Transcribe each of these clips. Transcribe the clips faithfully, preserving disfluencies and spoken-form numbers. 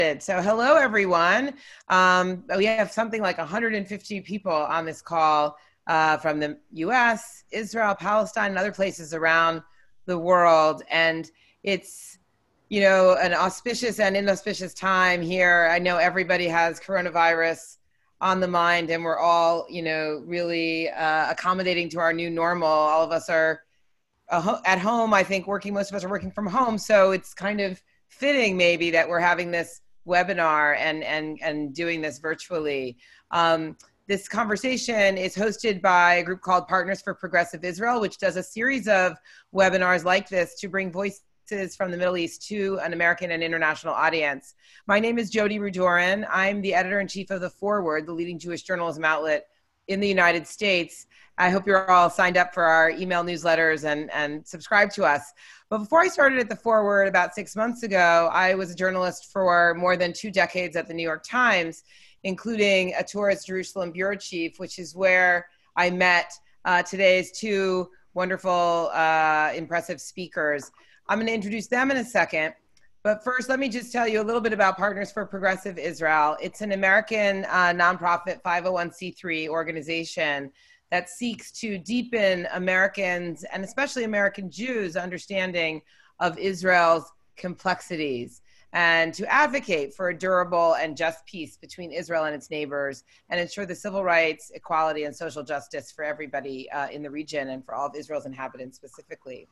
So hello, everyone. Um, we have something like one hundred fifty people on this call uh, from the U S, Israel, Palestine, and other places around the world. And it's, you know, an auspicious and inauspicious time here. I know everybody has coronavirus on the mind, and we're all, you know, really uh, accommodating to our new normal. All of us are uh, at home. I think working, most of us are working from home. So it's kind of fitting maybe that we're having this webinar and and and doing this virtually. Um, this conversation is hosted by a group called Partners for Progressive Israel, which does a series of webinars like this to bring voices from the Middle East to an American and international audience. My name is Jody Rudorin. I'm the editor-in-chief of The Forward, the leading Jewish journalism outlet in the United States. I hope you're all signed up for our email newsletters and, and subscribe to us. But before I started at The Forward about six months ago, I was a journalist for more than two decades at the New York Times, including a tourist Jerusalem bureau chief, which is where I met uh, today's two wonderful, uh, impressive speakers. I'm going to introduce them in a second. But first, let me just tell you a little bit about Partners for Progressive Israel. It's an American uh, nonprofit five oh one c three organization that seeks to deepen Americans, and especially American Jews' understanding of Israel's complexities, and to advocate for a durable and just peace between Israel and its neighbors, and ensure the civil rights, equality, and social justice for everybody uh, in the region and for all of Israel's inhabitants specifically.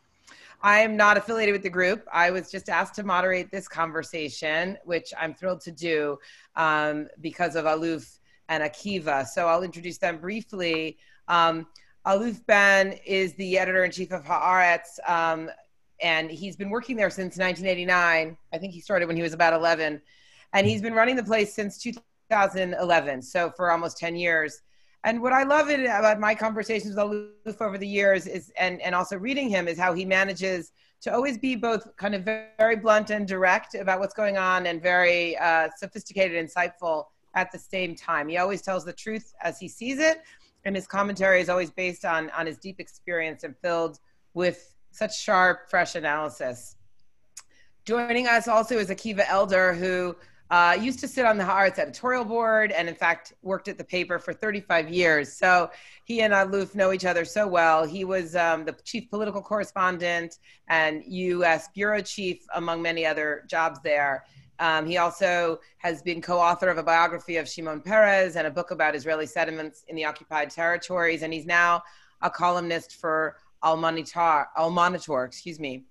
I am not affiliated with the group. I was just asked to moderate this conversation, which I'm thrilled to do um, because of Aluf and Akiva. So I'll introduce them briefly. Um, Aluf Ben is the editor-in-chief of Haaretz, um, and he's been working there since nineteen eighty-nine. I think he started when he was about eleven, and he's been running the place since two thousand eleven, so for almost ten years. And what I love it about my conversations with Aluf over the years is, and, and also reading him, is how he manages to always be both kind of very blunt and direct about what's going on and very uh, sophisticated and insightful at the same time. He always tells the truth as he sees it, and his commentary is always based on, on his deep experience and filled with such sharp, fresh analysis. Joining us also is Akiva Elder, who uh, used to sit on the Haaretz editorial board and in fact worked at the paper for thirty-five years. So he and Aluf know each other so well. He was um, the chief political correspondent and U S bureau chief, among many other jobs there. Um, he also has been co-author of a biography of Shimon Peres and a book about Israeli settlements in the occupied territories. And he's now a columnist for Al Monitor, Al Monitor, excuse me.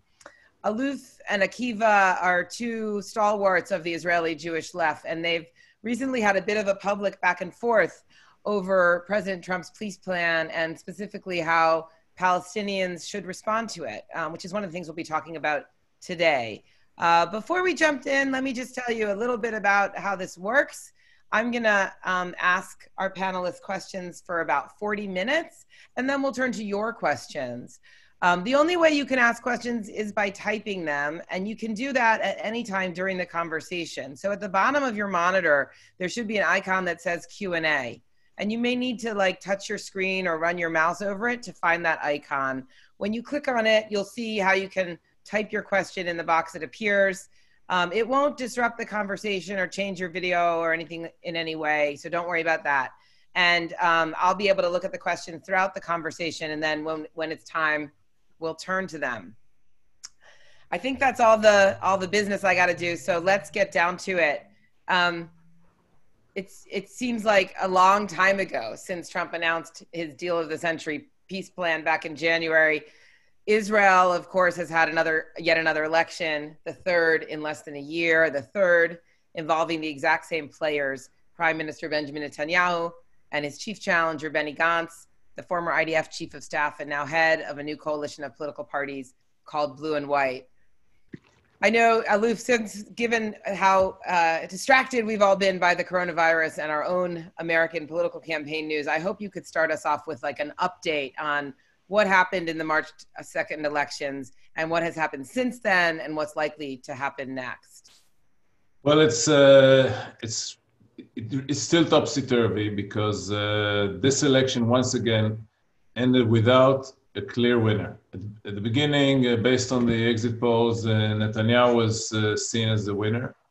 Aluf and Akiva are two stalwarts of the Israeli Jewish left, and they've recently had a bit of a public back and forth over President Trump's peace plan and specifically how Palestinians should respond to it, um, which is one of the things we'll be talking about today. Uh, before we jumped in, let me just tell you a little bit about how this works. I'm gonna um, ask our panelists questions for about forty minutes, and then we'll turn to your questions. Um, the only way you can ask questions is by typing them, and you can do that at any time during the conversation. So at the bottom of your monitor, there should be an icon that says Q and A, and you may need to like touch your screen or run your mouse over it to find that icon. When you click on it, you'll see how you can type your question in the box that appears. Um, it won't disrupt the conversation or change your video or anything in any way, so don't worry about that. And um, I'll be able to look at the questions throughout the conversation, and then when, when it's time, we'll turn to them. I think that's all the all the business I got to do, so let's get down to it. Um, it's it seems like a long time ago since Trump announced his deal of the century peace plan back in January. Israel, of course, has had another yet another election, the third in less than a year, the third involving the exact same players, Prime Minister Benjamin Netanyahu and his chief challenger, Benny Gantz, the former I D F chief of staff and now head of a new coalition of political parties called Blue and White. I know, Aluf, since given how uh, distracted we've all been by the coronavirus and our own American political campaign news, I hope you could start us off with like an update on what happened in the March second elections and what has happened since then and what's likely to happen next. Well, it's uh, it's it, it's still topsy-turvy because uh, this election once again ended without a clear winner. At, at the beginning, uh, based on the exit polls, uh, Netanyahu was uh, seen as the winner.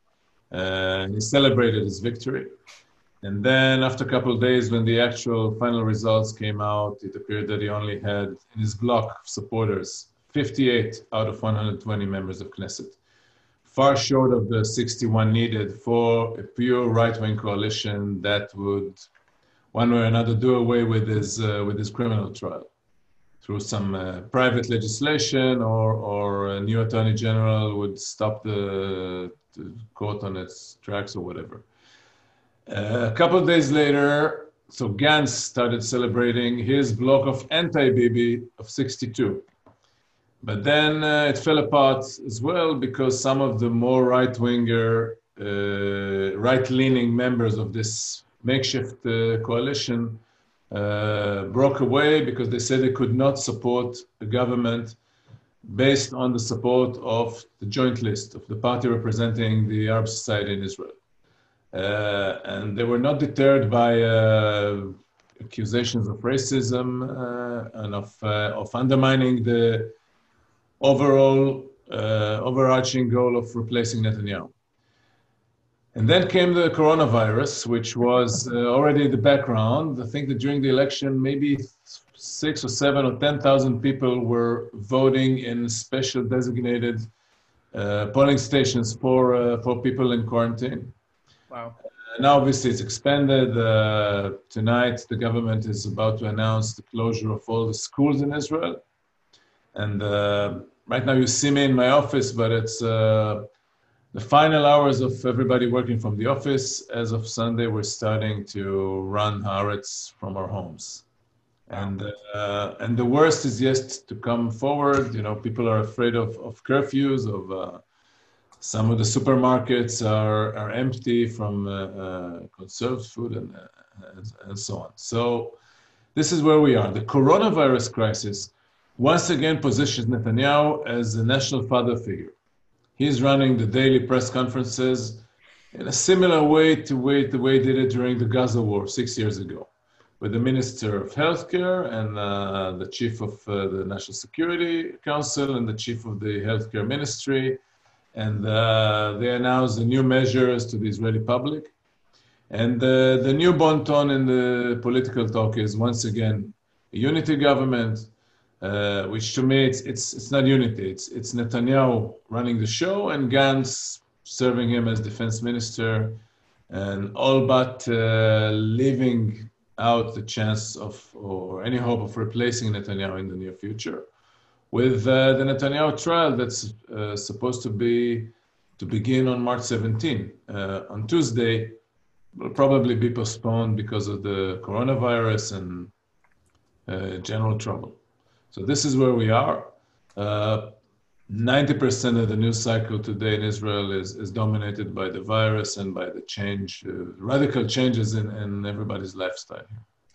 Uh, he celebrated his victory. And then after a couple of days, when the actual final results came out, it appeared that he only had in his bloc of supporters fifty-eight out of one hundred twenty members of Knesset, far short of the sixty-one needed for a pure right-wing coalition that would, one way or another, do away with his, uh, with his criminal trial through some uh, private legislation, or, or a new attorney general would stop the, the court on its tracks or whatever. Uh, a couple of days later, so Gantz started celebrating his block of anti-Bibi of sixty-two. But then uh, it fell apart as well because some of the more right-winger, uh, right-leaning members of this makeshift uh, coalition uh, broke away because they said they could not support the government based on the support of the joint list of the party representing the Arab society in Israel. Uh, and they were not deterred by uh, accusations of racism uh, and of, uh, of undermining the overall uh, overarching goal of replacing Netanyahu. And then came the coronavirus, which was uh, already in the background. I think that during the election, maybe six or seven or ten thousand people were voting in special designated uh, polling stations for, uh, for people in quarantine. Wow. Uh, now, obviously, it's expanded. Uh, tonight, the government is about to announce the closure of all the schools in Israel. And uh, right now, you see me in my office, but it's uh, the final hours of everybody working from the office. As of Sunday, we're starting to run Haaretz from our homes. And, uh, and the worst is yet to come forward. You know, people are afraid of, of curfews, of... Uh, Some of the supermarkets are, are empty from uh, uh, conserved food and, uh, and, and so on. So this is where we are. The coronavirus crisis once again positions Netanyahu as a national father figure. He's running the daily press conferences in a similar way to way, the way he did it during the Gaza war six years ago, with the Minister of Healthcare and uh, the Chief of uh, the National Security Council and the Chief of the Healthcare Ministry. And uh, they announced the new measures to the Israeli public. And uh, the new bon ton in the political talk is once again a unity government, uh, which to me, it's, it's, it's not unity. It's, it's Netanyahu running the show and Gantz serving him as defense minister, and all but uh, leaving out the chance of, or any hope of replacing Netanyahu in the near future, with uh, the Netanyahu trial that's uh, supposed to be to begin on March seventeenth. Uh, on Tuesday, will probably be postponed because of the coronavirus and uh, general trouble. So this is where we are. Uh, ninety percent of the news cycle today in Israel is, is dominated by the virus and by the change, uh, radical changes in, in everybody's lifestyle.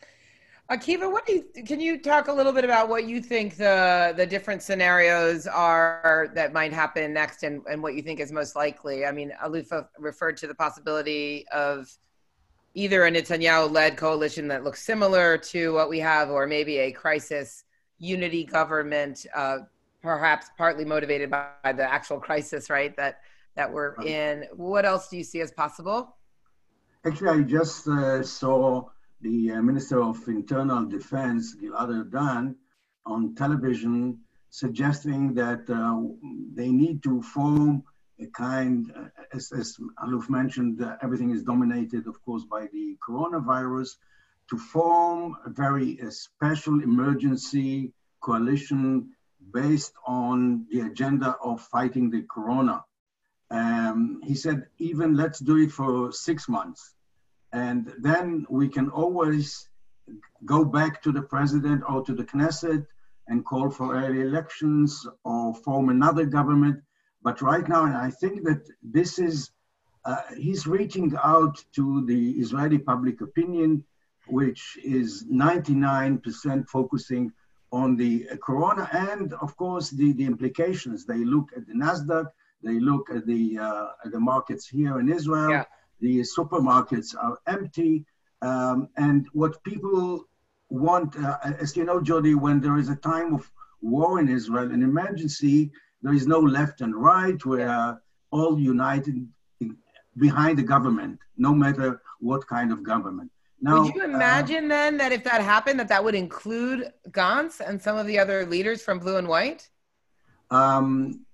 Akiva, what do you, can you talk a little bit about what you think the, the different scenarios are that might happen next, and, and what you think is most likely? I mean, Alufa referred to the possibility of either a Netanyahu-led coalition that looks similar to what we have, or maybe a crisis unity government, uh, perhaps partly motivated by, by the actual crisis, right, that, that we're in. What else do you see as possible? Actually, I just uh, saw the uh, Minister of Internal Defense, Gilad Erdan, on television suggesting that uh, they need to form a kind, uh, as, as Aluf mentioned, uh, everything is dominated, of course, by the coronavirus, to form a very uh, special emergency coalition based on the agenda of fighting the corona. Um, he said, even let's do it for six months. And then we can always go back to the president or to the Knesset and call for early elections or form another government. But right now, and I think that this is, uh, he's reaching out to the Israeli public opinion, which is ninety-nine percent focusing on the uh, corona and, of course, the, the implications. They look at the NASDAQ, they look at the, uh, at the markets here in Israel. Yeah. The supermarkets are empty, um, and what people want, uh, as you know, Jody, when there is a time of war in Israel, an emergency, there is no left and right. We are all united behind the government, no matter what kind of government. Now, would you imagine uh, then that if that happened, that that would include Gantz and some of the other leaders from Blue and White? Um,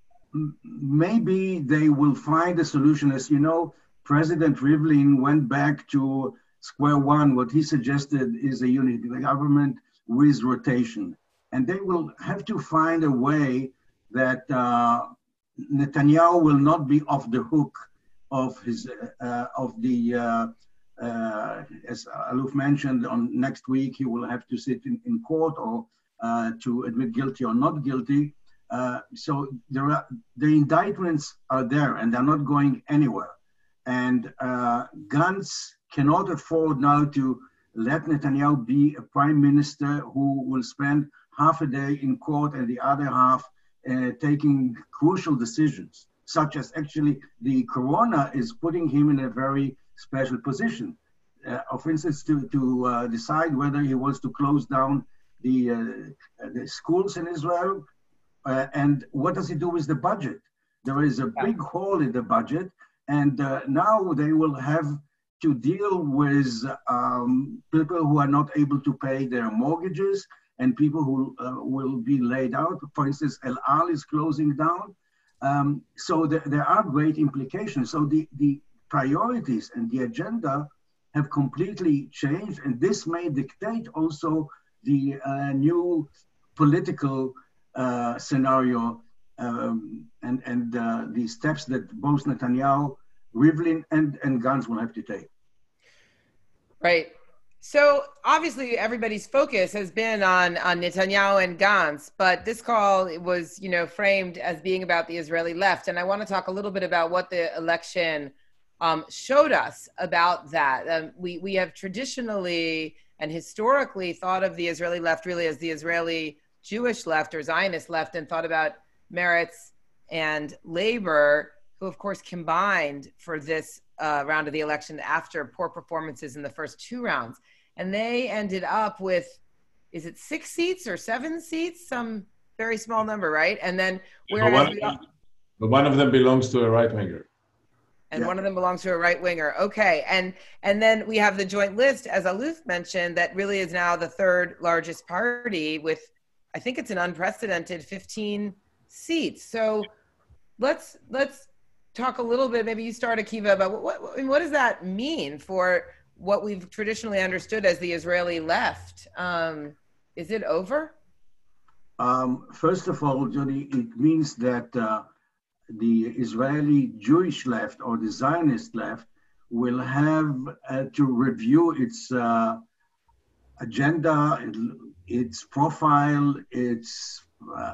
maybe they will find a solution. As you know, President Rivlin went back to square one. What he suggested is a unity government with rotation. And they will have to find a way that uh, Netanyahu will not be off the hook of his uh, of the, uh, uh, as Aluf mentioned, on next week he will have to sit in, in court or uh, to admit guilty or not guilty. Uh, so there are, the indictments are there and they're not going anywhere. And uh, Gantz cannot afford now to let Netanyahu be a prime minister who will spend half a day in court and the other half uh, taking crucial decisions, such as actually the corona is putting him in a very special position. Uh, for instance, to, to uh, decide whether he wants to close down the, uh, the schools in Israel. Uh, and what does he do with the budget? There is a big hole in the budget, and uh, now they will have to deal with um, people who are not able to pay their mortgages and people who uh, will be laid out. For instance, El Al is closing down. Um, so th- there are great implications. So the, the priorities and the agenda have completely changed, and this may dictate also the uh, new political uh, scenario um, and, and uh, the steps that both Netanyahu, Rivlin, and, and Gantz will have to take. Right. So obviously everybody's focus has been on, on Netanyahu and Gantz, but this call was, you know, framed as being about the Israeli left. And I want to talk a little bit about what the election um, showed us about that. Um, we, we have traditionally and historically thought of the Israeli left really as the Israeli Jewish left or Zionist left, and thought about Meretz and Labor, who of course combined for this uh, round of the election after poor performances in the first two rounds. And they ended up with, is it six seats or seven seats? Some very small number, right? And then whereas but one, we all, but one of them belongs to a right winger. And yeah. one of them belongs to a right winger. Okay. And and then we have the joint list, as Aluf mentioned, that really is now the third largest party with, I think it's an unprecedented fifteen seats. So let's let's talk a little bit, maybe you start, Akiva, about what, what, what does that mean for what we've traditionally understood as the Israeli left? Um, is it over? Um, first of all, Jody, it means that uh, the Israeli Jewish left or the Zionist left will have uh, to review its uh, agenda, its profile, its uh,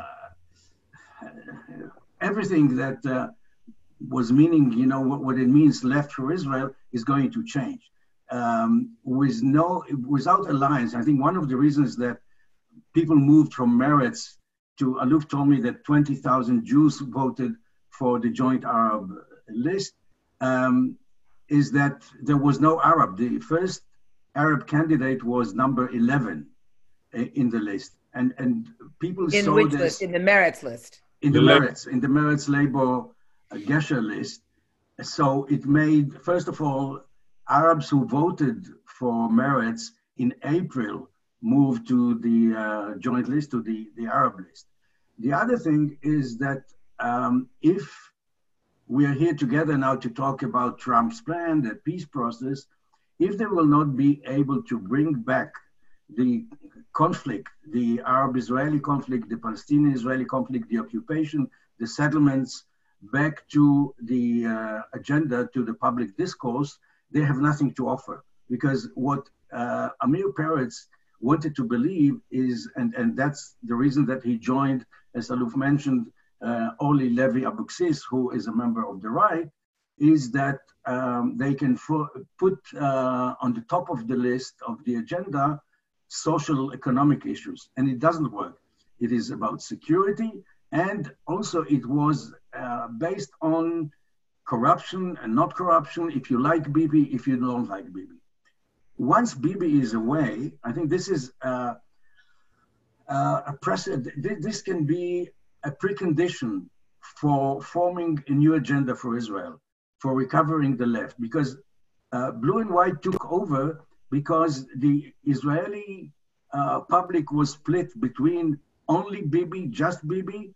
everything that uh, was meaning, you know, what, what it means left for Israel is going to change. Um, with no, without alliance, I think one of the reasons that people moved from Meretz to, Aluf told me that twenty thousand Jews voted for the joint Arab list, um, is that there was no Arab. The first Arab candidate was number eleven in the list. And and people in saw which this. List? In the Meretz list? In the, the Meretz, in the Meretz Labor uh, Gesher list. So it made, first of all, Arabs who voted for Meretz in April moved to the uh, joint list, to the, the Arab list. The other thing is that um, if we are here together now to talk about Trump's plan, the peace process, if they will not be able to bring back the conflict, the Arab-Israeli conflict, the Palestinian-Israeli conflict, the occupation, the settlements back to the uh, agenda, to the public discourse, they have nothing to offer. Because what uh, Amir Peretz wanted to believe is, and, and that's the reason that he joined, as Aluf mentioned, uh, Orly Levy Abuxis, who is a member of the right, is that um, they can fo- put uh, on the top of the list of the agenda social economic issues, and it doesn't work. It is about security, and also it was uh, based on corruption and not corruption, if you like Bibi, if you don't like Bibi. Once Bibi is away, I think this is uh, uh, a precedent. This can be a precondition for forming a new agenda for Israel. for recovering the left, because uh, Blue and White took over because the Israeli uh, public was split between only Bibi, just Bibi,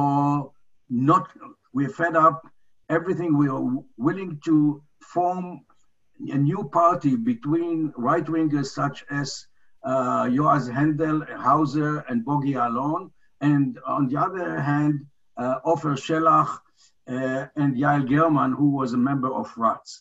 or not. We're fed up, everything. We are willing to form a new party between right-wingers such as uh, Yoaz Hendel, Hauser, and Bogi Alon, and on the other hand, uh, Ofer Shelach uh, and Yael German, who was a member of Ratz.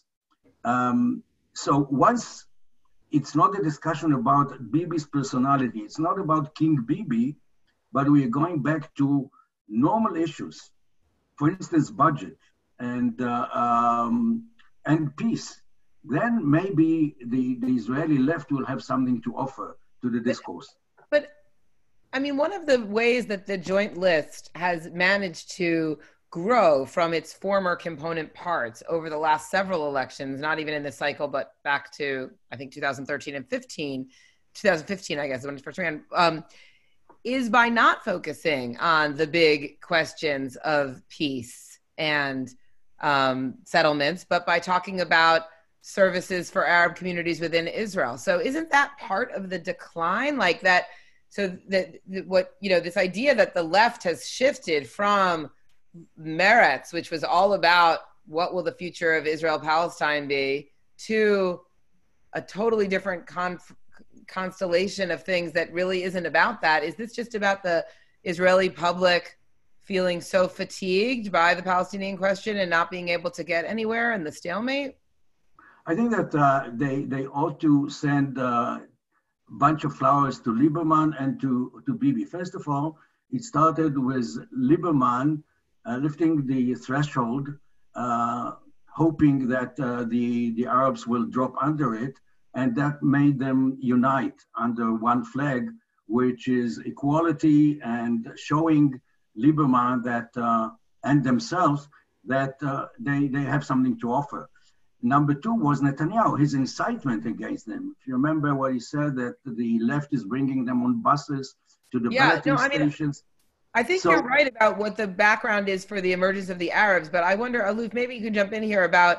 Um, so once it's not a discussion about Bibi's personality, it's not about King Bibi, but we are going back to normal issues, for instance, budget and uh, um, and peace. Then maybe the, the Israeli left will have something to offer to the discourse. But, but I mean, one of the ways that the Joint List has managed to grow from its former component parts over the last several elections, not even in this cycle, but back to, I think, two thousand thirteen and fifteen, two thousand fifteen, I guess, when it first ran, um, is by not focusing on the big questions of peace and um, settlements, but by talking about services for Arab communities within Israel. So isn't that part of the decline? Like that, so that, that what, you know, this idea that the left has shifted from Meretz, which was all about what will the future of Israel-Palestine be, to a totally different conf- constellation of things that really isn't about that. Is this just about the Israeli public feeling so fatigued by the Palestinian question and not being able to get anywhere in the stalemate? I think that uh, they they ought to send a bunch of flowers to Lieberman and to, to Bibi. First of all, it started with Lieberman uh, lifting the threshold, uh, hoping that uh, the, the Arabs will drop under it, and that made them unite under one flag, which is equality, and showing Lieberman that uh, and themselves that uh, they, they have something to offer. Number two was Netanyahu, his incitement against them. If you remember what he said, that the left is bringing them on buses to the yeah, balloting no, I mean, stations. I think so, you're right about what the background is for the emergence of the Arabs, but I wonder, Aluf, maybe you can jump in here about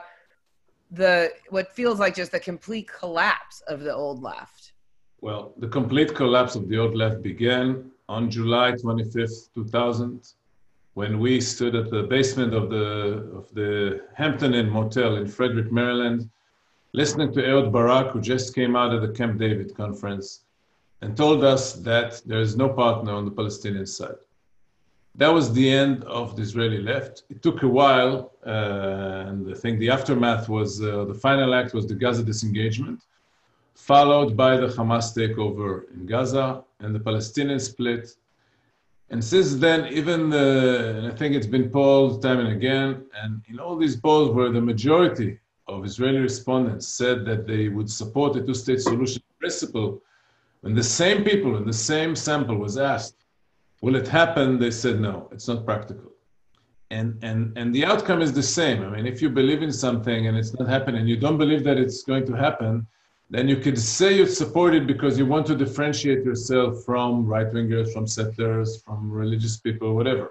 the what feels like just the complete collapse of the old left. Well, the complete collapse of the old left began on July twenty-fifth, two thousand, when we stood at the basement of the of the Hampton Inn Motel in Frederick, Maryland, listening to Ehud Barak, who just came out of the Camp David conference, and told us that there is no partner on the Palestinian side. That was the end of the Israeli left. It took a while, uh, and I think the aftermath was, uh, the final act was the Gaza disengagement, followed by the Hamas takeover in Gaza and the Palestinian split. And since then, even the, and I think it's been polled time and again, and in all these polls where the majority of Israeli respondents said that they would support a two-state solution principle, when the same people in the same sample was asked, will it happen? They said, no, it's not practical. And, and, and the outcome is the same. I mean, if you believe in something and it's not happening, you don't believe that it's going to happen, then you could say you support it because you want to differentiate yourself from right-wingers, from settlers, from religious people, whatever.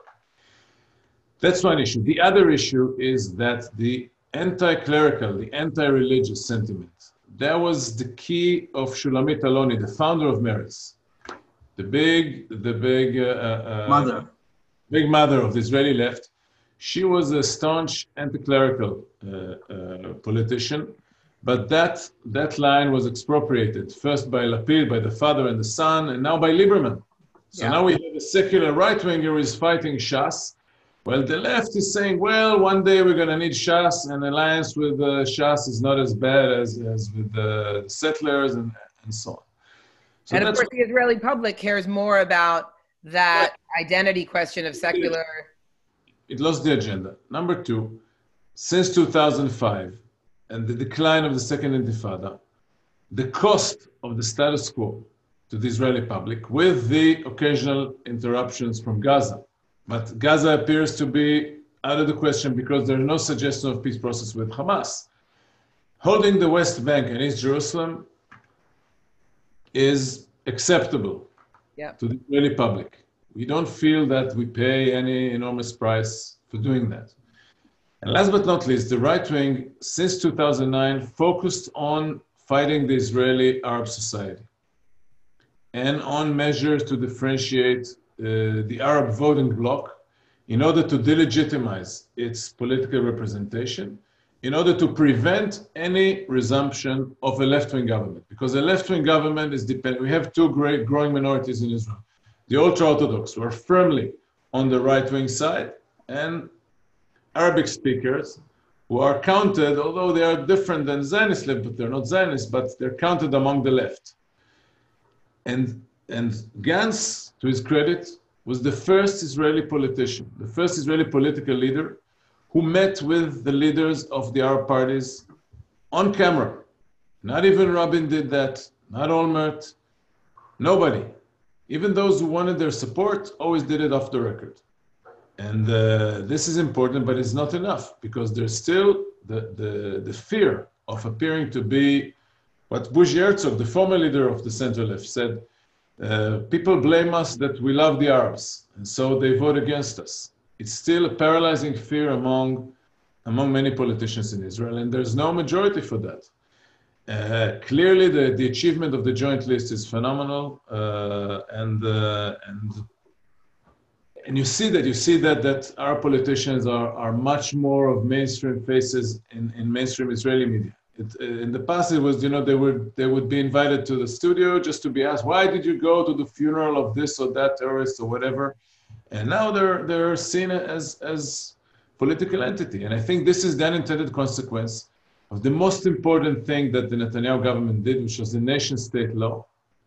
That's one issue. The other issue is that the anti-clerical, the anti-religious sentiment, that was the key of Shulamit Aloni, the founder of Meretz. The big, the big uh, uh, mother, big mother of the Israeli left. She was a staunch anti-clerical uh, uh, politician, but that that line was expropriated first by Lapid, by the father and the son, and now by Lieberman. So yeah. Now we have a secular right-winger who is fighting Shas. Well, the left is saying, well, one day we're going to need Shas, and alliance with uh, Shas is not as bad as, as with the settlers, and, and so on. So and of course, the Israeli public cares more about that identity question of secular. It lost the agenda. Number two, since two thousand five and the decline of the Second Intifada, the cost of the status quo to the Israeli public, with the occasional interruptions from Gaza. But Gaza appears to be out of the question because there is no suggestion of peace process with Hamas. Holding the West Bank and East Jerusalem is acceptable yep. to the Israeli public. We don't feel that we pay any enormous price for doing that. And last but not least, the right wing, since two thousand nine, focused on fighting the Israeli Arab society and on measures to differentiate uh, the Arab voting bloc in order to delegitimize its political representation, in order to prevent any resumption of a left-wing government. Because a left-wing government is dependent. We have two great growing minorities in Israel. The ultra-Orthodox, who are firmly on the right-wing side, and Arabic speakers, who are counted, although they are different than Zionist left, but they're not Zionists, but they're counted among the left. And, and Gantz, to his credit, was the first Israeli politician, the first Israeli political leader who met with the leaders of the Arab parties on camera. Not even Rabin did that, not Olmert, nobody. Even those who wanted their support always did it off the record. And uh, this is important, but it's not enough, because there's still the, the, the fear of appearing to be what Buzzi Herzog, the former leader of the center left, said, uh, people blame us that we love the Arabs, and so they vote against us. It's still a paralyzing fear among, among many politicians in Israel, and there's no majority for that. Uh, clearly, the, the achievement of the joint list is phenomenal, uh, and, uh, and And you see that, you see that, that our politicians are, are much more of mainstream faces in, in mainstream Israeli media. It, in the past, it was, you know, they would, they would be invited to the studio just to be asked, why did you go to the funeral of this or that terrorist or whatever? And now they're, they're seen as, as political entity. And I think this is the unintended consequence of the most important thing that the Netanyahu government did, which was the nation-state law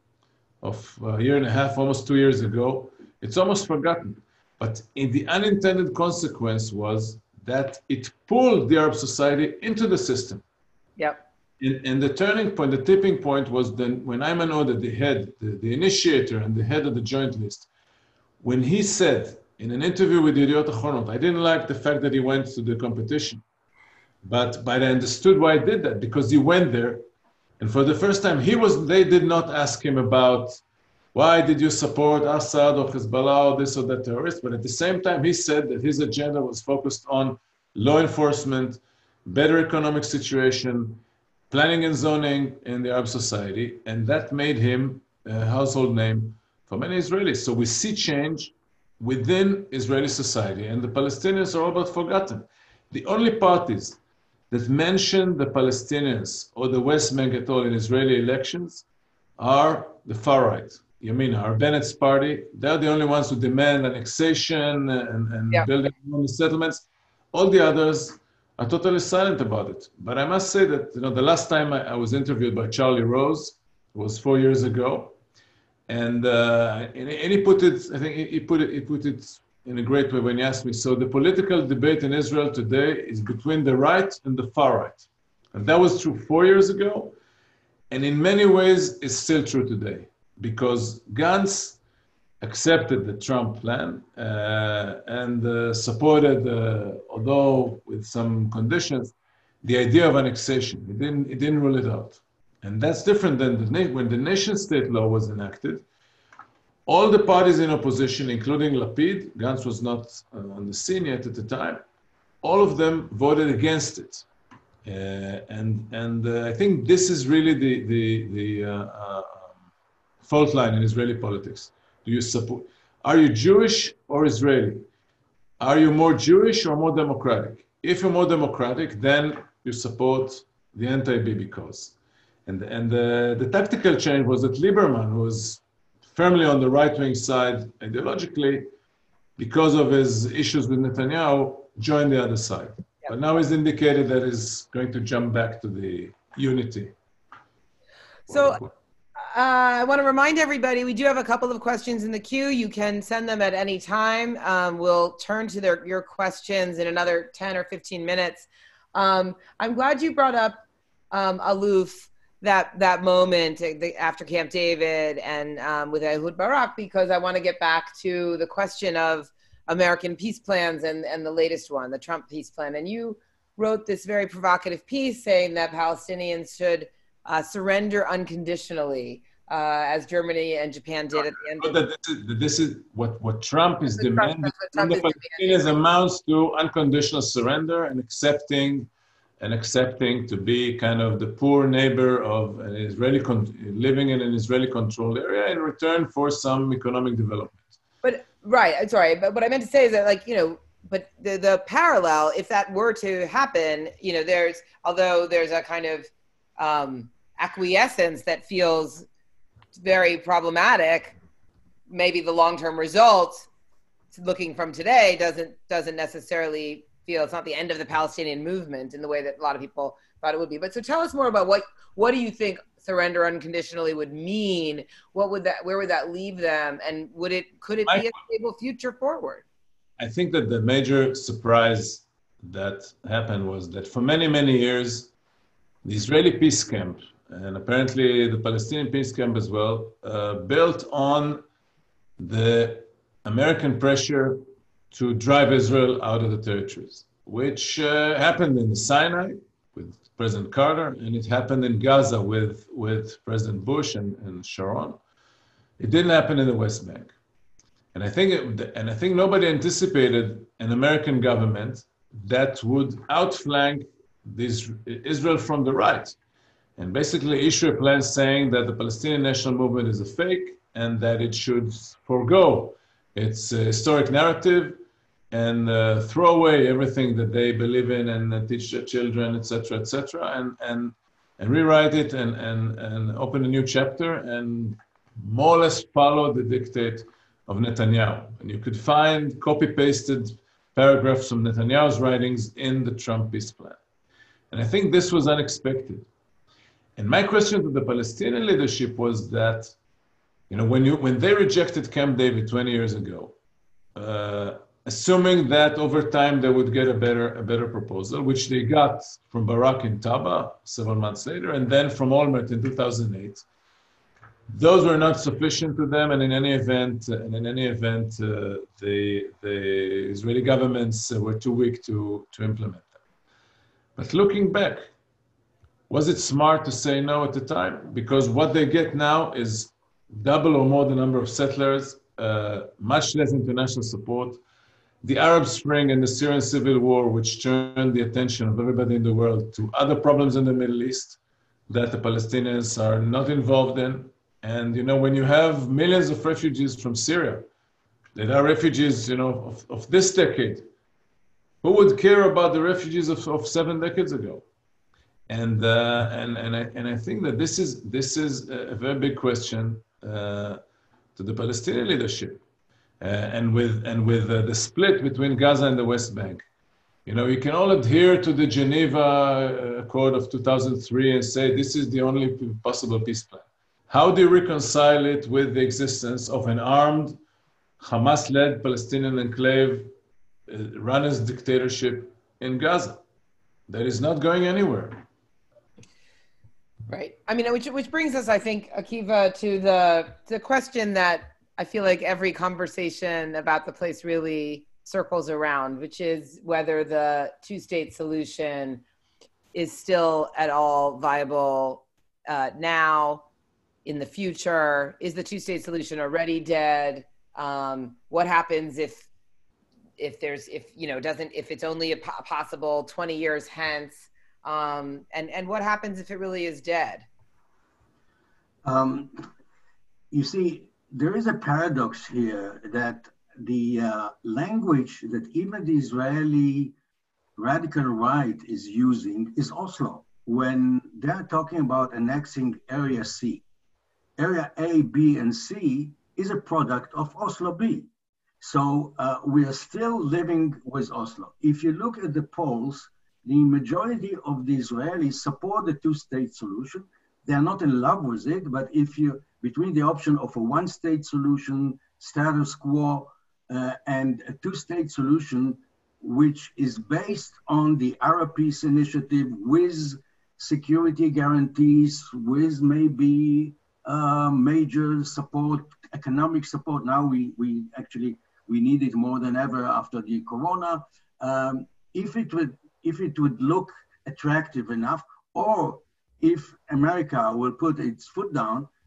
of a year and a half, almost two years ago. It's almost forgotten. But in the unintended consequence was that it pulled the Arab society into the system. Yep. And, and the turning point, the tipping point was then when Ayman Odeh, the head, the, the initiator and the head of the joint list, when he said in an interview with Yediot Ahronot, I didn't like the fact that he went to the competition, but, but I understood why he did that, because he went there, and for the first time, he was, they did not ask him about why did you support Assad or Hezbollah or this or that terrorist? But at the same time, he said that his agenda was focused on law enforcement, better economic situation, planning and zoning in the Arab society. And that made him a household name for many Israelis. So we see change within Israeli society, and the Palestinians are all but forgotten. The only parties that mention the Palestinians or the West Bank at all in Israeli elections are the far right. Yamina, our Bennett's party, they're the only ones who demand annexation and, and yeah. building settlements. All the others are totally silent about it. But I must say that, you know, the last time I, I was interviewed by Charlie Rose, it was four years ago, and, uh, and, and he put it, I think he put it, he put it in a great way when he asked me, so the political debate in Israel today is between the right and the far right. And that was true four years ago, and in many ways it's still true today. Because Gantz accepted the Trump plan uh, and uh, supported, uh, although with some conditions, the idea of annexation. He didn't, he didn't rule it out. And that's different than the, when the nation-state law was enacted. All the parties in opposition, including Lapid, Gantz was not uh, on the scene yet at the time, all of them voted against it. Uh, and and uh, I think this is really the, the, the uh, uh, fault line in Israeli politics. Do you support, are you Jewish or Israeli? Are you more Jewish or more democratic? If you're more democratic, then you support the anti-Bibi cause. And, and the, the tactical change was that Lieberman, who was firmly on the right-wing side ideologically, because of his issues with Netanyahu, joined the other side. Yep. But now he's indicated that he's going to jump back to the unity. So, Uh, I want to remind everybody, we do have a couple of questions in the queue. You can send them at any time. Um, we'll turn to their, your questions in another ten or fifteen minutes. Um, I'm glad you brought up, um, Aluf, that, that moment after Camp David and um, with Ehud Barak, because I want to get back to the question of American peace plans and, and the latest one, the Trump peace plan. And you wrote this very provocative piece saying that Palestinians should Uh, surrender unconditionally uh, as Germany and Japan did at the end of this is, this is what, what Trump is Trump, demanding what from Trump the Palestinians amounts to unconditional surrender and accepting and accepting to be kind of the poor neighbor of an Israeli, con- living in an Israeli-controlled area in return for some economic development. But, right, I'm sorry, but what I meant to say is that, like, you know, but the, the parallel, if that were to happen, you know, there's, although there's a kind of um, acquiescence that feels very problematic, maybe the long-term result, looking from today, doesn't doesn't necessarily feel, it's not the end of the Palestinian movement in the way that a lot of people thought it would be. But so tell us more about what what do you think surrender unconditionally would mean? What would that, where would that leave them? And would it, could it be a stable future forward? I think that the major surprise that happened was that for many, many years, the Israeli peace camp, and apparently the Palestinian peace camp as well, uh, built on the American pressure to drive Israel out of the territories, which uh, happened in Sinai with President Carter, and it happened in Gaza with, with President Bush and, and Sharon. It didn't happen in the West Bank. And I think, it, and I think nobody anticipated an American government that would outflank this, Israel from the right, and basically issue a plan saying that the Palestinian National Movement is a fake and that it should forego its uh, historic narrative and uh, throw away everything that they believe in and uh, teach their children, et cetera, et cetera, and, and, and rewrite it and, and, and open a new chapter and more or less follow the dictate of Netanyahu. And you could find copy-pasted paragraphs from Netanyahu's writings in the Trump peace plan. And I think this was unexpected. And my question to the Palestinian leadership was that, you know, when you when they rejected Camp David twenty years ago, uh, assuming that over time they would get a better a better proposal, which they got from Barak in Taba several months later, and then from Olmert in two thousand eight, those were not sufficient to them, and in any event, and in any event, uh, the the Israeli governments were too weak to to implement them. But looking back, was it smart to say no at the time? Because what they get now is double or more the number of settlers, uh, much less international support. The Arab Spring and the Syrian civil war, which turned the attention of everybody in the world to other problems in the Middle East that the Palestinians are not involved in. And, you know, when you have millions of refugees from Syria, that are refugees, you know, of, of this decade, who would care about the refugees of, of seven decades ago? And, uh, and, and, I, and I think that this is, this is a very big question uh, to the Palestinian leadership. Uh, and with, and with uh, the split between Gaza and the West Bank. You know, you can all adhere to the Geneva Accord of two thousand three and say this is the only possible peace plan. How do you reconcile it with the existence of an armed, Hamas-led Palestinian enclave uh, run as dictatorship in Gaza that is not going anywhere? Right. I mean, which which brings us, I think, Akiva, to the the question that I feel like every conversation about the place really circles around, which is whether the two-state solution is still at all viable uh, now, in the future. Is the two-state solution already dead? Um, what happens if if there's if you know doesn't if it's only a po- possible twenty years hence? Um, and, and what happens if it really is dead? Um, you see, there is a paradox here that the uh, language that even the Israeli radical right is using is Oslo, when they're talking about annexing Area C. Area A, B, and C is a product of Oslo B. So uh, we are still living with Oslo. If you look at the polls, the majority of the Israelis support the two-state solution. They are not in love with it, but if you, between the option of a one-state solution, status quo, uh, and a two-state solution, which is based on the Arab Peace Initiative with security guarantees, with maybe uh, major support, economic support. Now we, we actually, we need it more than ever after the corona. Um, if it would, if it would look attractive enough, or if America will put its foot down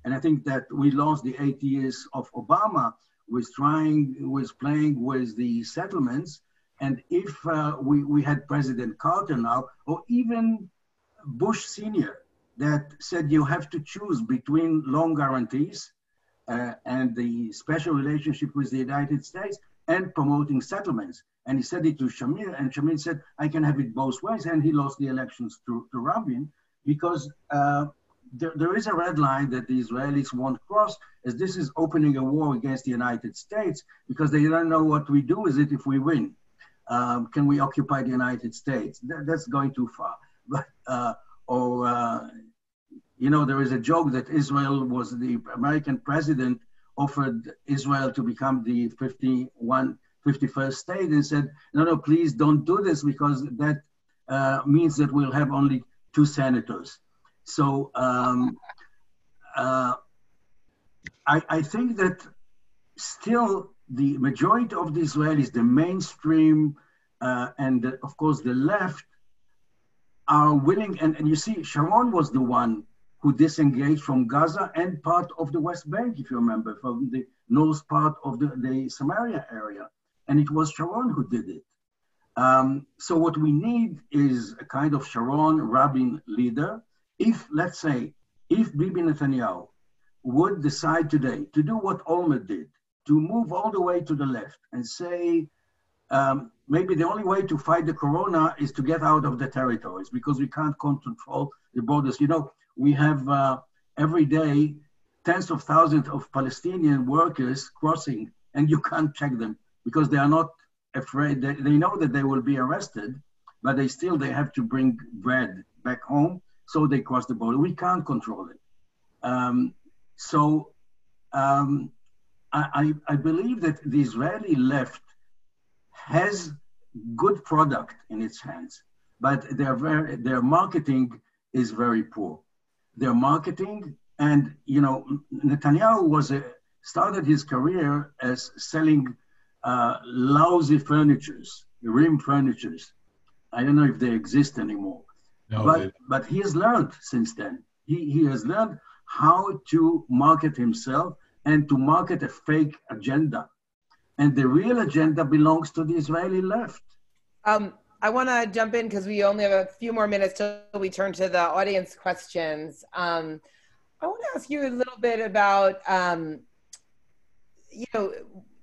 And I think that we lost the eight years of Obama with trying, was playing with the settlements. And if uh, we, we had President Carter now, or even Bush Senior, that said you have to choose between loan guarantees uh, and the special relationship with the United States and promoting settlements. And he said it to Shamir, and Shamir said, I can have it both ways. And he lost the elections to, to Rabin because uh, there, there is a red line that the Israelis won't cross, as this is opening a war against the United States because they don't know what we do with it if we win. Um, can we occupy the United States? That, that's going too far. But, uh, or, uh, you know, there is a joke that Israel was the American president offered Israel to become the fifty-one, fifty-first state and said, no, no, please don't do this because that uh, means that we'll have only two senators. So um, uh, I, I think that still the majority of the Israelis, the mainstream, uh, and the, of course the left are willing, and, and you see, Sharon was the one who disengaged from Gaza and part of the West Bank, if you remember, from the north part of the, the Samaria area. And it was Sharon who did it. Um, so what we need is a kind of Sharon-Rabin leader. If, let's say, if Bibi Netanyahu would decide today to do what Olmert did, to move all the way to the left and say, um, maybe the only way to fight the corona is to get out of the territories because we can't control the borders. You know, we have uh, every day tens of thousands of Palestinian workers crossing, and you can't check them because they are not afraid. They, they know that they will be arrested, but they still, they have to bring bread back home, so they cross the border. We can't control it. Um, so um, I, I believe that the Israeli left has good product in its hands, but their, very, their marketing is very poor. Their marketing, and you know, Netanyahu was a, started his career as selling uh, lousy furnitures, rim furnitures. I don't know if they exist anymore, no, but they... but he has learned since then. He he has learned how to market himself and to market a fake agenda, and the real agenda belongs to the Israeli left. Um. I want to jump in because we only have a few more minutes till we turn to the audience questions. Um, I want to ask you a little bit about, um, you know,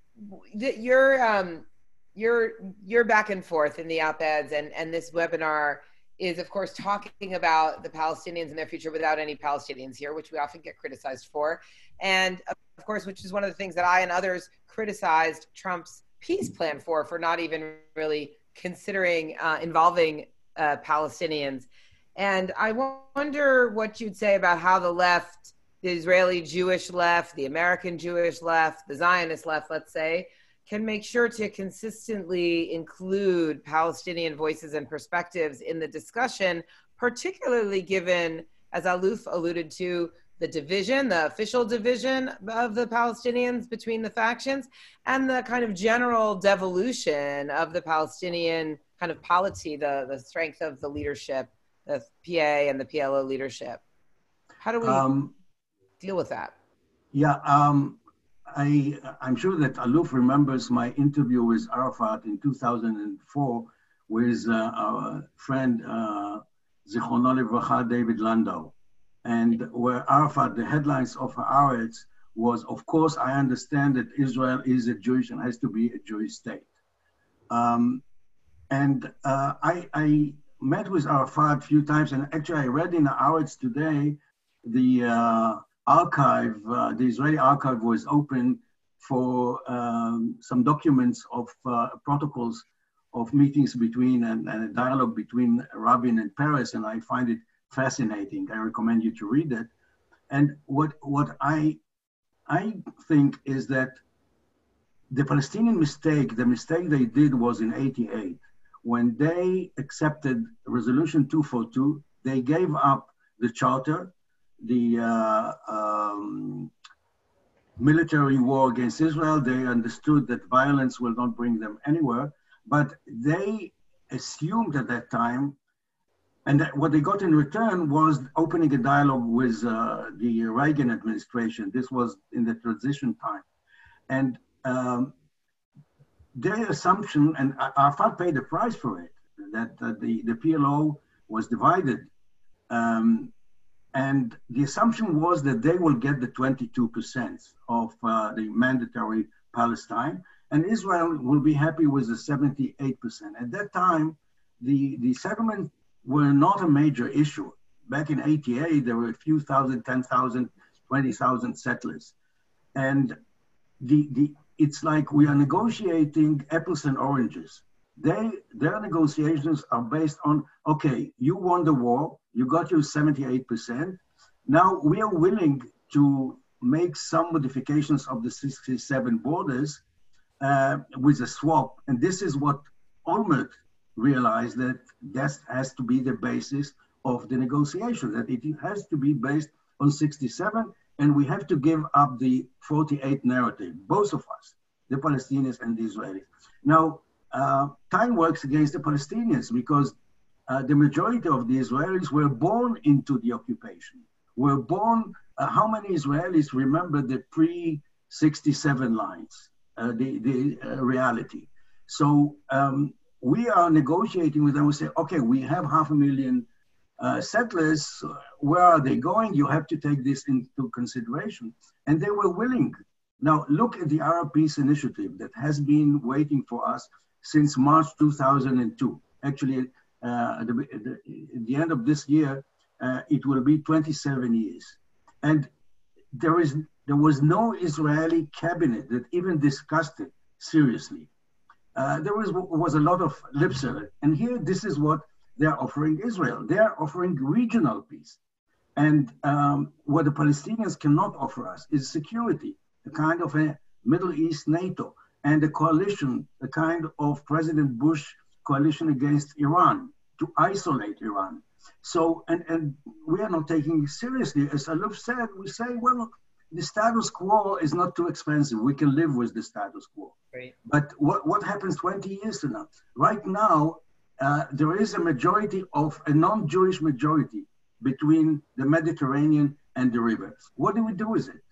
your um, your your back and forth in the op-eds and and this webinar is, of course, talking about the Palestinians and their future without any Palestinians here, which we often get criticized for, and of course, which is one of the things that I and others criticized Trump's peace plan for, for not even really considering uh, involving uh, Palestinians. And I wonder what you'd say about how the left, the Israeli Jewish left, the American Jewish left, the Zionist left, let's say, can make sure to consistently include Palestinian voices and perspectives in the discussion, particularly given, as Aluf alluded to, the division, the official division of the Palestinians between the factions, and the kind of general devolution of the Palestinian kind of polity, the, the strength of the leadership, the P A and the P L O leadership. How do we um, deal with that? Yeah, um, I, I'm sure that Aluf remembers my interview with Arafat in two thousand four with uh, our friend, uh, Zichrono Livracha, David Landau. And where Arafat, the headlines of Haaretz was, of course, I understand that Israel is a Jewish and has to be a Jewish state. Um, and uh, I, I met with Arafat a few times, and actually I read in Haaretz today, the uh, archive, uh, the Israeli archive was open for um, some documents of uh, protocols of meetings between and, and a dialogue between Rabin and Peres, and I find it fascinating. I recommend you to read it. And what what I I think is that the Palestinian mistake, the mistake they did was in eighty-eight, when they accepted Resolution two forty-two. They gave up the charter, the uh, um, military war against Israel. They understood that violence will not bring them anywhere, but they assumed at that time And that what they got in return was opening a dialogue with uh, the Reagan administration. This was in the transition time. And um, their assumption, and Arafat paid the price for it, that uh, the, the P L O was divided. Um, and the assumption was that they will get the twenty-two percent of uh, the mandatory Palestine, and Israel will be happy with the seventy-eight percent. At that time, the, the settlement were not a major issue. Back in eighty-eight, there were a few thousand, ten thousand, twenty thousand settlers. And the, the, it's like we are negotiating apples and oranges. They, their negotiations are based on, okay, you won the war, you got your seventy-eight percent. Now we are willing to make some modifications of the sixty-seven borders uh, with a swap. And this is what Olmert realized, that that has to be the basis of the negotiation, that it has to be based on sixty-seven, and we have to give up the forty-eight narrative, both of us, the Palestinians and the Israelis. Now, uh, time works against the Palestinians because uh, the majority of the Israelis were born into the occupation, were born, uh, how many Israelis remember the pre sixty-seven lines, uh, the, the uh, reality? So um, we are negotiating with them. We say, okay, we have half a million uh, settlers. Where are they going? You have to take this into consideration. And they were willing. Now, look at the Arab Peace Initiative that has been waiting for us since March two thousand two. Actually, uh, at, the, at, the, at the end of this year, uh, it will be twenty-seven years. And there is there was no Israeli cabinet that even discussed it seriously. Uh, there was, was a lot of lip service. And here, this is what they're offering Israel. They're offering regional peace. And um, what the Palestinians cannot offer us is security, a kind of a Middle East NATO, and a coalition, a kind of President Bush coalition against Iran, to isolate Iran. So, and, and we are not taking it seriously. As Aluf said, we say, well, the status quo is not too expensive. We can live with the status quo. Right. But what, what happens twenty years from now? Right now, uh, there is a majority of a non-Jewish majority between the Mediterranean and the river. What do we do with it?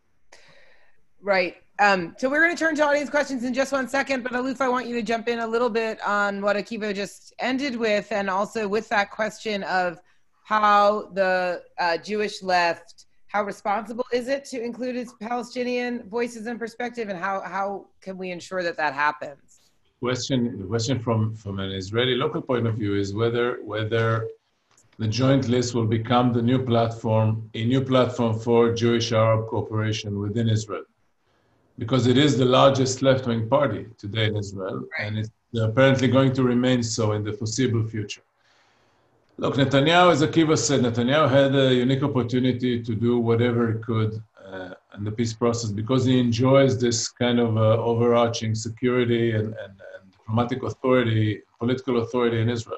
Right. Um, so we're going to turn to audience questions in just one second, but Aluf, I want you to jump in a little bit on what Akiva just ended with, and also with that question of how the uh, Jewish left, how responsible is it to include its Palestinian voices and perspective, and how, how can we ensure that that happens? Question, the question from, from an Israeli local point of view is whether, whether the joint list will become the new platform, a new platform for Jewish-Arab cooperation within Israel. Because it is the largest left-wing party today in Israel, right, and it's apparently going to remain so in the foreseeable future. Look, Netanyahu, as Akiva said, Netanyahu had a unique opportunity to do whatever he could uh, in the peace process because he enjoys this kind of uh, overarching security and, and, and diplomatic authority, political authority in Israel.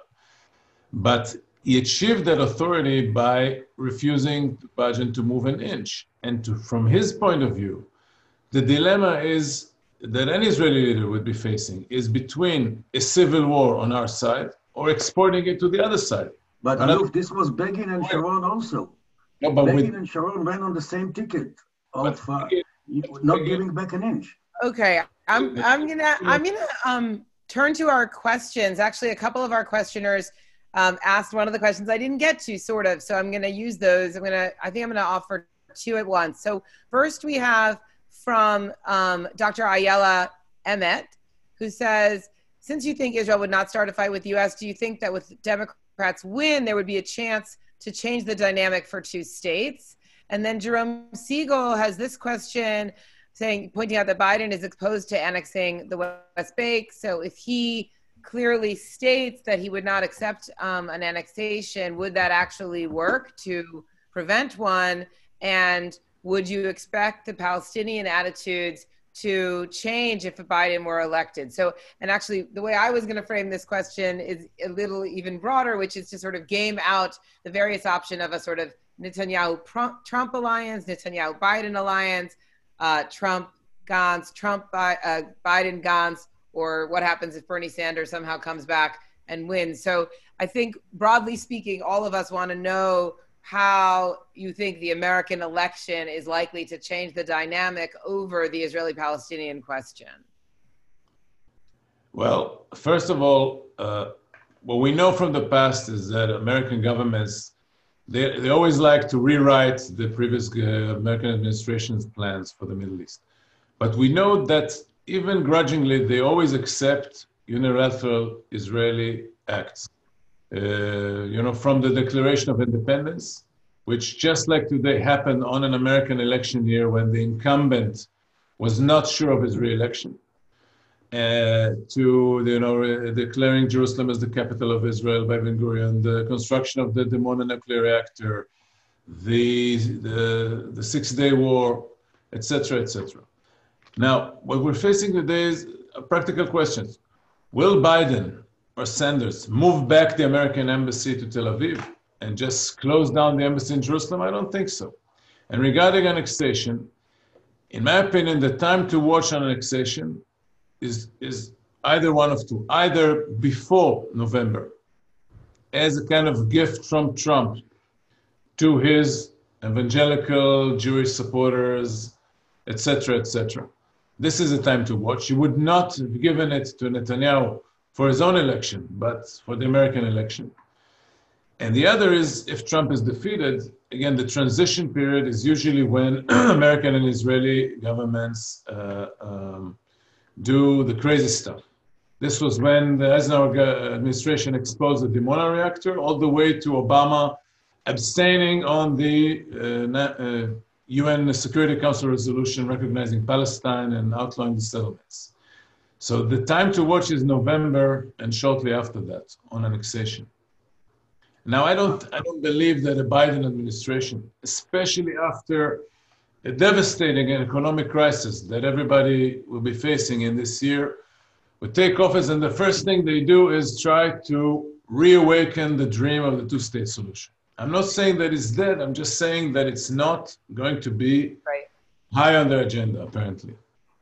But he achieved that authority by refusing to budge and to move an inch. And to, from his point of view, the dilemma is that any Israeli leader would be facing is between a civil war on our side or exporting it to the other side. But look, this was Begin and Sharon also. No, but Begin with, and Sharon ran on the same ticket of uh, not Begin, giving back an inch. Okay, I'm I'm gonna I'm gonna um turn to our questions. Actually, a couple of our questioners um, asked one of the questions I didn't get to, sort of. So I'm gonna use those. I'm gonna I think I'm gonna offer two at once. So first we have from um, Doctor Ayala Emmet, who says, since you think Israel would not start a fight with the U S, do you think that with Democrats win, there would be a chance to change the dynamic for two states? And then Jerome Siegel has this question saying, pointing out that Biden is opposed to annexing the West Bank. So if he clearly states that he would not accept um, an annexation, would that actually work to prevent one? And would you expect the Palestinian attitudes to change if Biden were elected? So, and actually the way I was going to frame this question is a little even broader, which is to sort of game out the various option of a sort of Netanyahu-Trump alliance, Netanyahu-Biden alliance, uh, Trump-Gantz, Trump, uh, Biden-Gantz, or what happens if Bernie Sanders somehow comes back and wins. So I think broadly speaking, all of us want to know how you think the American election is likely to change the dynamic over the Israeli-Palestinian question. Well, first of all, uh, what we know from the past is that American governments, they, they always like to rewrite the previous uh, American administration's plans for the Middle East. But we know that even grudgingly, they always accept unilateral Israeli acts. Uh, you know, from the Declaration of Independence, which just like today happened on an American election year when the incumbent was not sure of his re-election, uh, to, you know, uh, declaring Jerusalem as the capital of Israel by Ben-Gurion, the construction of the Dimona nuclear reactor, the, the, the Six-Day War, et cetera, et cetera. Now, what we're facing today is practical questions. Will Biden or Sanders move back the American embassy to Tel Aviv and just close down the embassy in Jerusalem? I don't think so. And regarding annexation, in my opinion, the time to watch on annexation is, is either one of two. Either before November, as a kind of gift from Trump to his evangelical Jewish supporters, et cetera, et cetera. This is a time to watch. You would not have given it to Netanyahu for his own election, but for the American election. And the other is, if Trump is defeated, again, the transition period is usually when American and Israeli governments uh, um, do the crazy stuff. This was when the Eisenhower administration exposed the Dimona reactor, all the way to Obama abstaining on the uh, uh, U N Security Council resolution recognizing Palestine and outlawing the settlements. So the time to watch is November and shortly after that on annexation. Now, I don't, I don't believe that a Biden administration, especially after a devastating economic crisis that everybody will be facing in this year, would take office and the first thing they do is try to reawaken the dream of the two-state solution. I'm not saying that it's dead. I'm just saying that it's not going to be right. high on their agenda, apparently.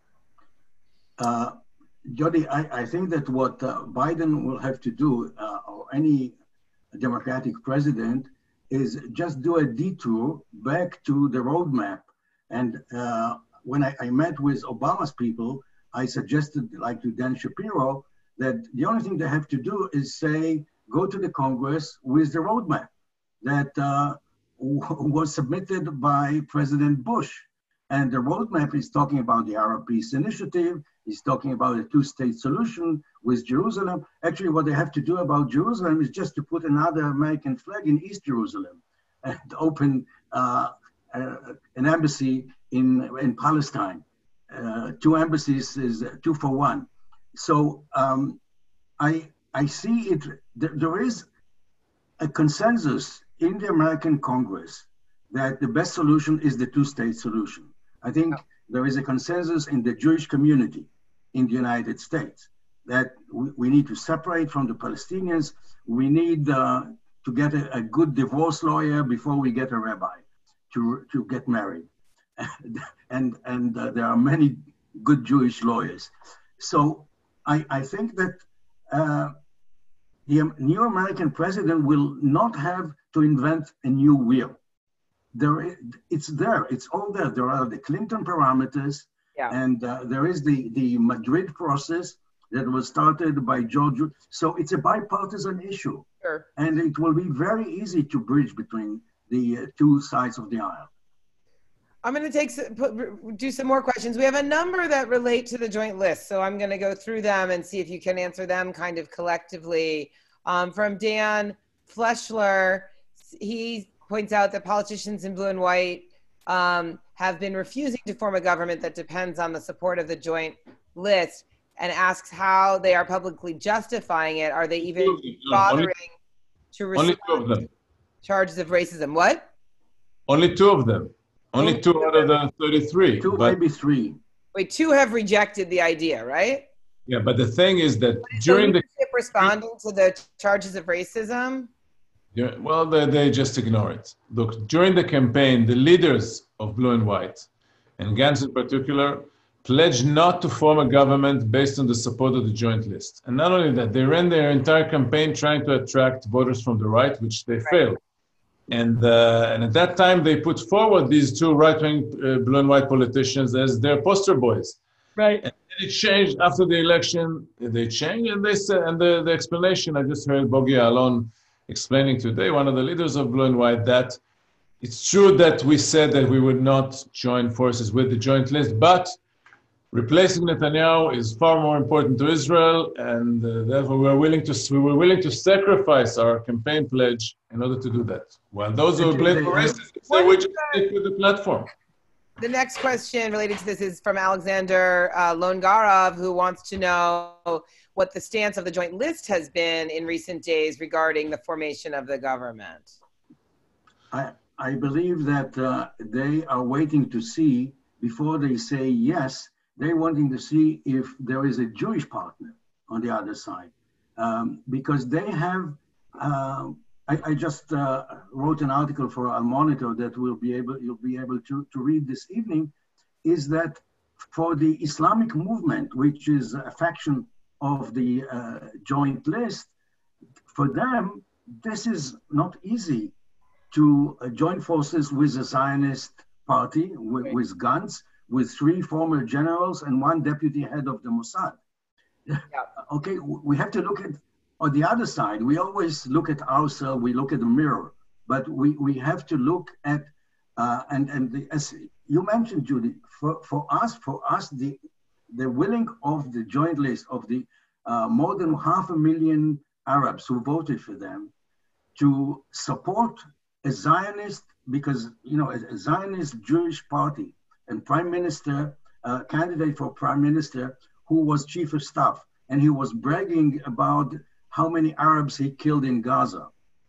Uh, Jody, I, I think that what uh, Biden will have to do, uh, or any Democratic president, is just do a detour back to the roadmap. And uh, when I, I met with Obama's people, I suggested, like to Dan Shapiro, that the only thing they have to do is say, go to the Congress with the roadmap that uh, was submitted by President Bush. And the roadmap is talking about the Arab Peace Initiative, is talking about a two-state solution with Jerusalem. Actually, what they have to do about Jerusalem is just to put another American flag in East Jerusalem and open uh, uh, an embassy in, in Palestine. Uh, two embassies is two for one. So um, I, I see it, th there is a consensus in the American Congress that the best solution is the two-state solution. I think there is a consensus in the Jewish community in the United States that we, we need to separate from the Palestinians. We need uh, to get a, a good divorce lawyer before we get a rabbi to, to get married. and and uh, there are many good Jewish lawyers. So I, I think that uh, the new American president will not have to invent a new wheel. There, is, it's there, it's all there. There are the Clinton parameters, yeah. and uh, there is the, the Madrid process that was started by George. So it's a bipartisan issue. Sure. And it will be very easy to bridge between the uh, two sides of the aisle. I'm going to take put, do some more questions. We have a number that relate to the joint list, so I'm going to go through them and see if you can answer them kind of collectively. Um, from Dan Fleschler, he points out that politicians in blue and white um, have been refusing to form a government that depends on the support of the joint list, and asks how they are publicly justifying it. Are they even bothering only, to respond only two of them. to charges of racism? What? Only two of them. Only two out of the thirty-three. Two, but, maybe three. Wait, two have rejected the idea, right? Yeah, but the thing is that so during the responding to the charges of racism. Yeah, well, they, they just ignore it. Look, during the campaign, the leaders of Blue and White, and Gantz in particular, pledged not to form a government based on the support of the joint list. And not only that, they ran their entire campaign trying to attract voters from the right, which they failed. And, uh, and at that time, they put forward these two right-wing uh, blue and white politicians as their poster boys. Right. And it changed after the election. They changed, and they said, and the, the explanation, I just heard Bogi Alon explaining today, one of the leaders of blue and white, that it's true that we said that we would not join forces with the joint list, but replacing Netanyahu is far more important to Israel, and uh, therefore we were willing to we were willing to sacrifice our campaign pledge in order to do that. While those who blame for racism say we just stick with the platform. The next question related to this is from Alexander uh, Longarov, who wants to know what the stance of the joint list has been in recent days regarding the formation of the government. I I believe that uh, they are waiting to see before they say yes. They're wanting to see if there is a Jewish partner on the other side, um, because they have. Uh, I, I just uh, wrote an article for Al Monitor that will be able you'll be able to to read this evening. Is that for the Islamic movement, which is a faction of the uh, joint list, for them this is not easy to uh, join forces with a Zionist party with, right. with guns, with three former generals and one deputy head of the Mossad. Yeah. Okay, we have to look at, on the other side, we always look at ourselves, we look at the mirror, but we, we have to look at, uh, and, and the, as you mentioned, Judy, for, for us, for us, the, the willing of the joint list of the uh, more than half a million Arabs who voted for them to support a Zionist, because, you know, a, a Zionist Jewish party and prime minister, uh, candidate for prime minister, who was chief of staff, and he was bragging about how many Arabs he killed in Gaza.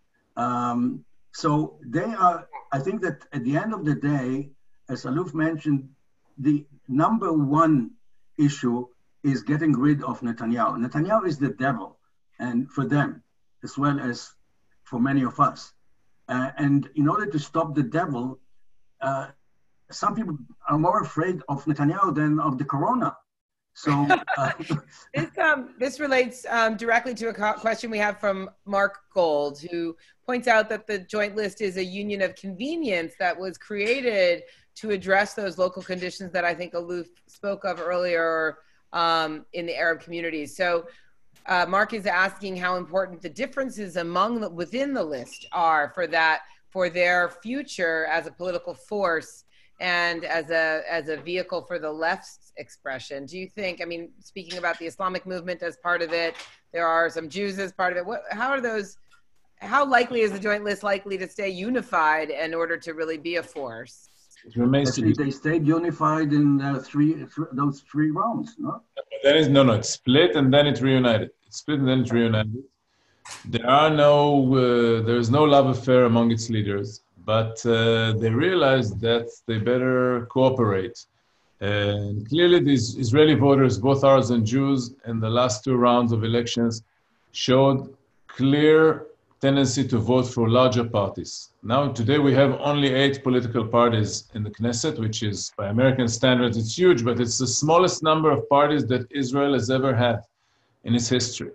Um, so they are, I think that at the end of the day, as Aluf mentioned, the number one issue is getting rid of Netanyahu. Netanyahu is the devil, and for them, as well as for many of us. Uh, and in order to stop the devil, uh, some people are more afraid of Netanyahu than of the corona. So uh, this, um, this relates um, directly to a question we have from Mark Gold, who points out that the joint list is a union of convenience that was created to address those local conditions that I think Aluf spoke of earlier um, in the Arab communities. So uh, Mark is asking how important the differences among the, within the list are for that, for their future as a political force and as a as a vehicle for the left's expression. Do you think, I mean, speaking about the Islamic movement as part of it, there are some Jews as part of it. What, how are those, how likely is the joint list likely to stay unified in order to really be a force? It remains Actually, to be. They stayed unified in uh, three th those three rounds, no? That is, no, no, it's split and then it reunited. It's split and then it reunited. There are no, uh, there is no love affair among its leaders. But uh, they realized that they better cooperate. And clearly these Israeli voters, both Arabs and Jews, in the last two rounds of elections showed clear tendency to vote for larger parties. Now, today we have only eight political parties in the Knesset, which is, by American standards, it's huge, but it's the smallest number of parties that Israel has ever had in its history.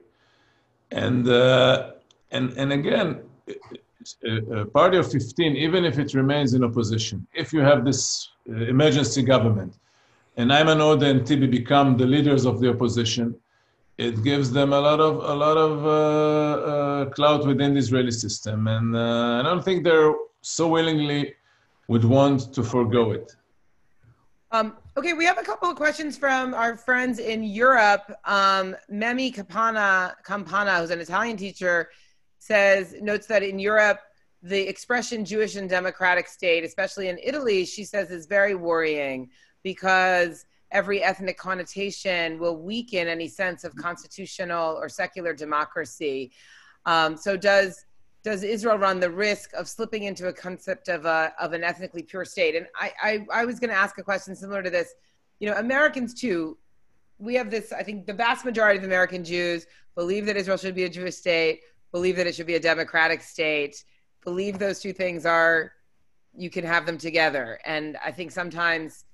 And, uh, and, and again, a party of fifteen, even if it remains in opposition, if you have this uh, emergency government, and Ayman Odeh and Tibi become the leaders of the opposition, it gives them a lot of a lot of uh, uh, clout within the Israeli system, and uh, I don't think they're so willingly would want to forego it. Um, okay, we have a couple of questions from our friends in Europe. Um, Memi Campana, Campana, who's an Italian teacher, says, notes that in Europe, the expression Jewish and democratic state, especially in Italy, she says is very worrying because every ethnic connotation will weaken any sense of constitutional or secular democracy. Um, so does does Israel run the risk of slipping into a concept of a of an ethnically pure state? And I I, I was going to ask a question similar to this. You know, Americans too, we have this, I think the vast majority of American Jews believe that Israel should be a Jewish state, believe that it should be a democratic state, believe those two things are, you can have them together. And I think sometimes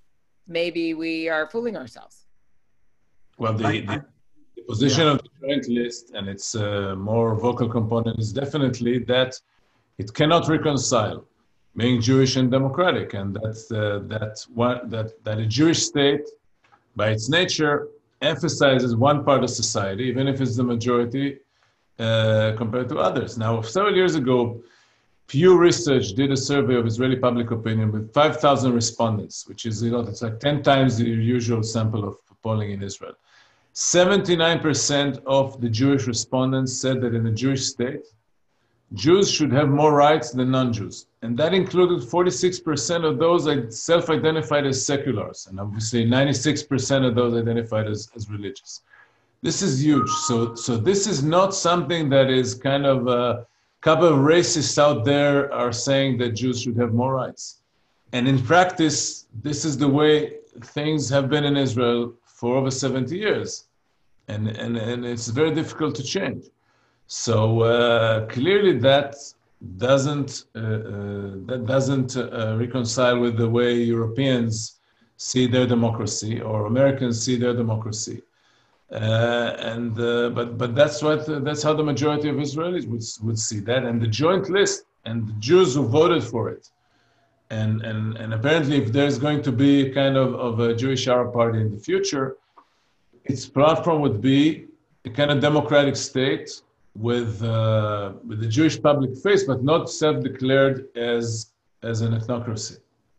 maybe we are fooling ourselves. Well, the, I, the, I, the position yeah. of the joint list and its uh, more vocal component is definitely that it cannot reconcile being Jewish and democratic, and that's uh, that one that that a Jewish state, by its nature, emphasizes one part of society, even if it's the majority, uh, compared to others. Now, several years ago, Pew Research did a survey of Israeli public opinion with five thousand respondents, which is, you know, it's like ten times the usual sample of polling in Israel. seventy-nine percent of the Jewish respondents said that in a Jewish state, Jews should have more rights than non-Jews. And that included forty-six percent of those self-identified as seculars, and obviously ninety-six percent of those identified as, as religious. This is huge. So, so this is not something that is kind of a couple of racists out there are saying that Jews should have more rights. And in practice, this is the way things have been in Israel for over seventy years. And, and, and it's very difficult to change. So uh, clearly that doesn't, uh, uh, that doesn't uh, reconcile with the way Europeans see their democracy or Americans see their democracy. Uh, and uh, but but that's what uh, that's how the majority of Israelis would would see that, and the joint list and the Jews who voted for it, and and and apparently if there's going to be kind of of a Jewish Arab party in the future, its platform would be a kind of democratic state with uh, with the Jewish public face, but not self-declared as as an ethnocracy.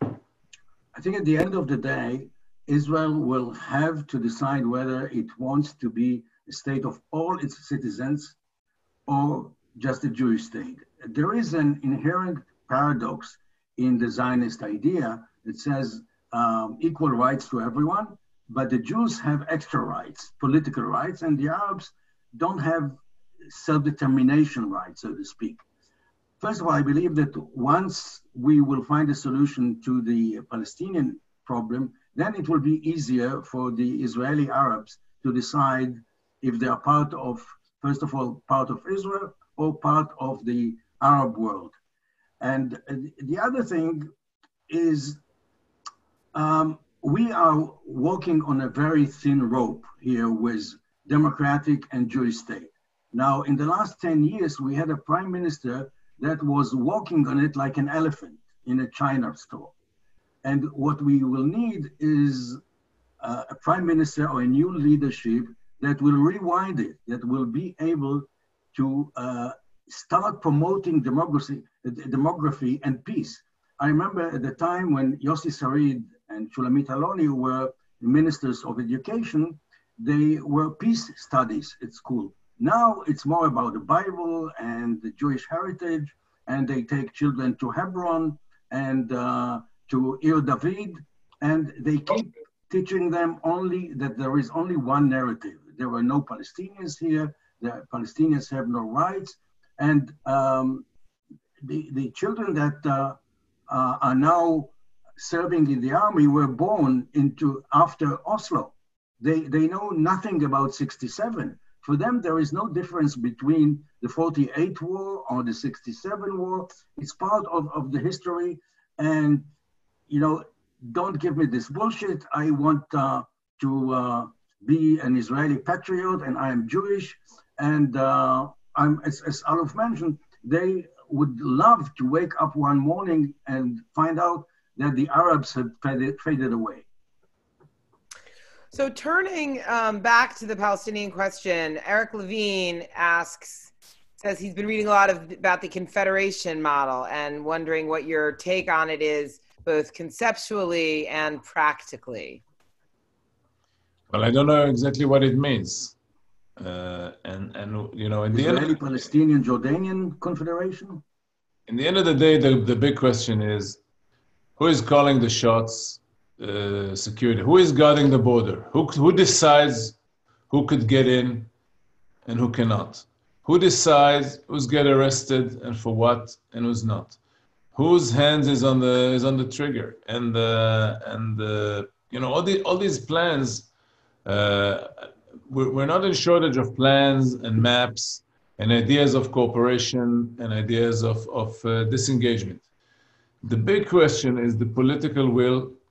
I think at the end of the day, Israel will have to decide whether it wants to be a state of all its citizens or just a Jewish state. There is an inherent paradox in the Zionist idea that says um, equal rights to everyone, but the Jews have extra rights, political rights, and the Arabs don't have self-determination rights, so to speak. First of all, I believe that once we will find a solution to the Palestinian problem, then it will be easier for the Israeli Arabs to decide if they are part of, first of all, part of Israel or part of the Arab world. And the other thing is um, we are walking on a very thin rope here with democratic and Jewish state. Now, in the last ten years, we had a prime minister that was walking on it like an elephant in a China store. And what we will need is uh, a prime minister or a new leadership that will rewind it, that will be able to uh, start promoting democracy, demography and peace. I remember at the time when Yossi Sarid and Shulamit Aloni were ministers of education, they were peace studies at school. Now it's more about the Bible and the Jewish heritage, and they take children to Hebron and uh, to Ir David, and they keep teaching them only that there is only one narrative. There were no Palestinians here, the Palestinians have no rights, and um, the, the children that uh, uh, are now serving in the army were born into after Oslo. They, they know nothing about sixty-seven. For them, there is no difference between the forty-eight war or the sixty-seven war. It's part of, of the history. And, you know, don't give me this bullshit. I want uh, to uh, be an Israeli patriot, and I am Jewish. And uh, I'm, as, as Aluf mentioned, they would love to wake up one morning and find out that the Arabs had faded, faded away. So turning um, back to the Palestinian question, Eric Levine asks, says he's been reading a lot of, about the Confederation model and wondering what your take on it is, both conceptually and practically. Well, I don't know exactly what it means. Uh, and, and, you know, in the Israeli, end, Palestinian, Jordanian Confederation? in the end of the day, the, the big question is, who is calling the shots? Uh, security. Who is guarding the border? Who, who decides who could get in and who cannot? Who decides who's get arrested and for what and who's not? Whose hands is on the is on the trigger? And uh, and uh, you know all the all these plans. Uh, we're, we're not in shortage of plans and maps and ideas of cooperation and ideas of of uh, disengagement. The big question is the political will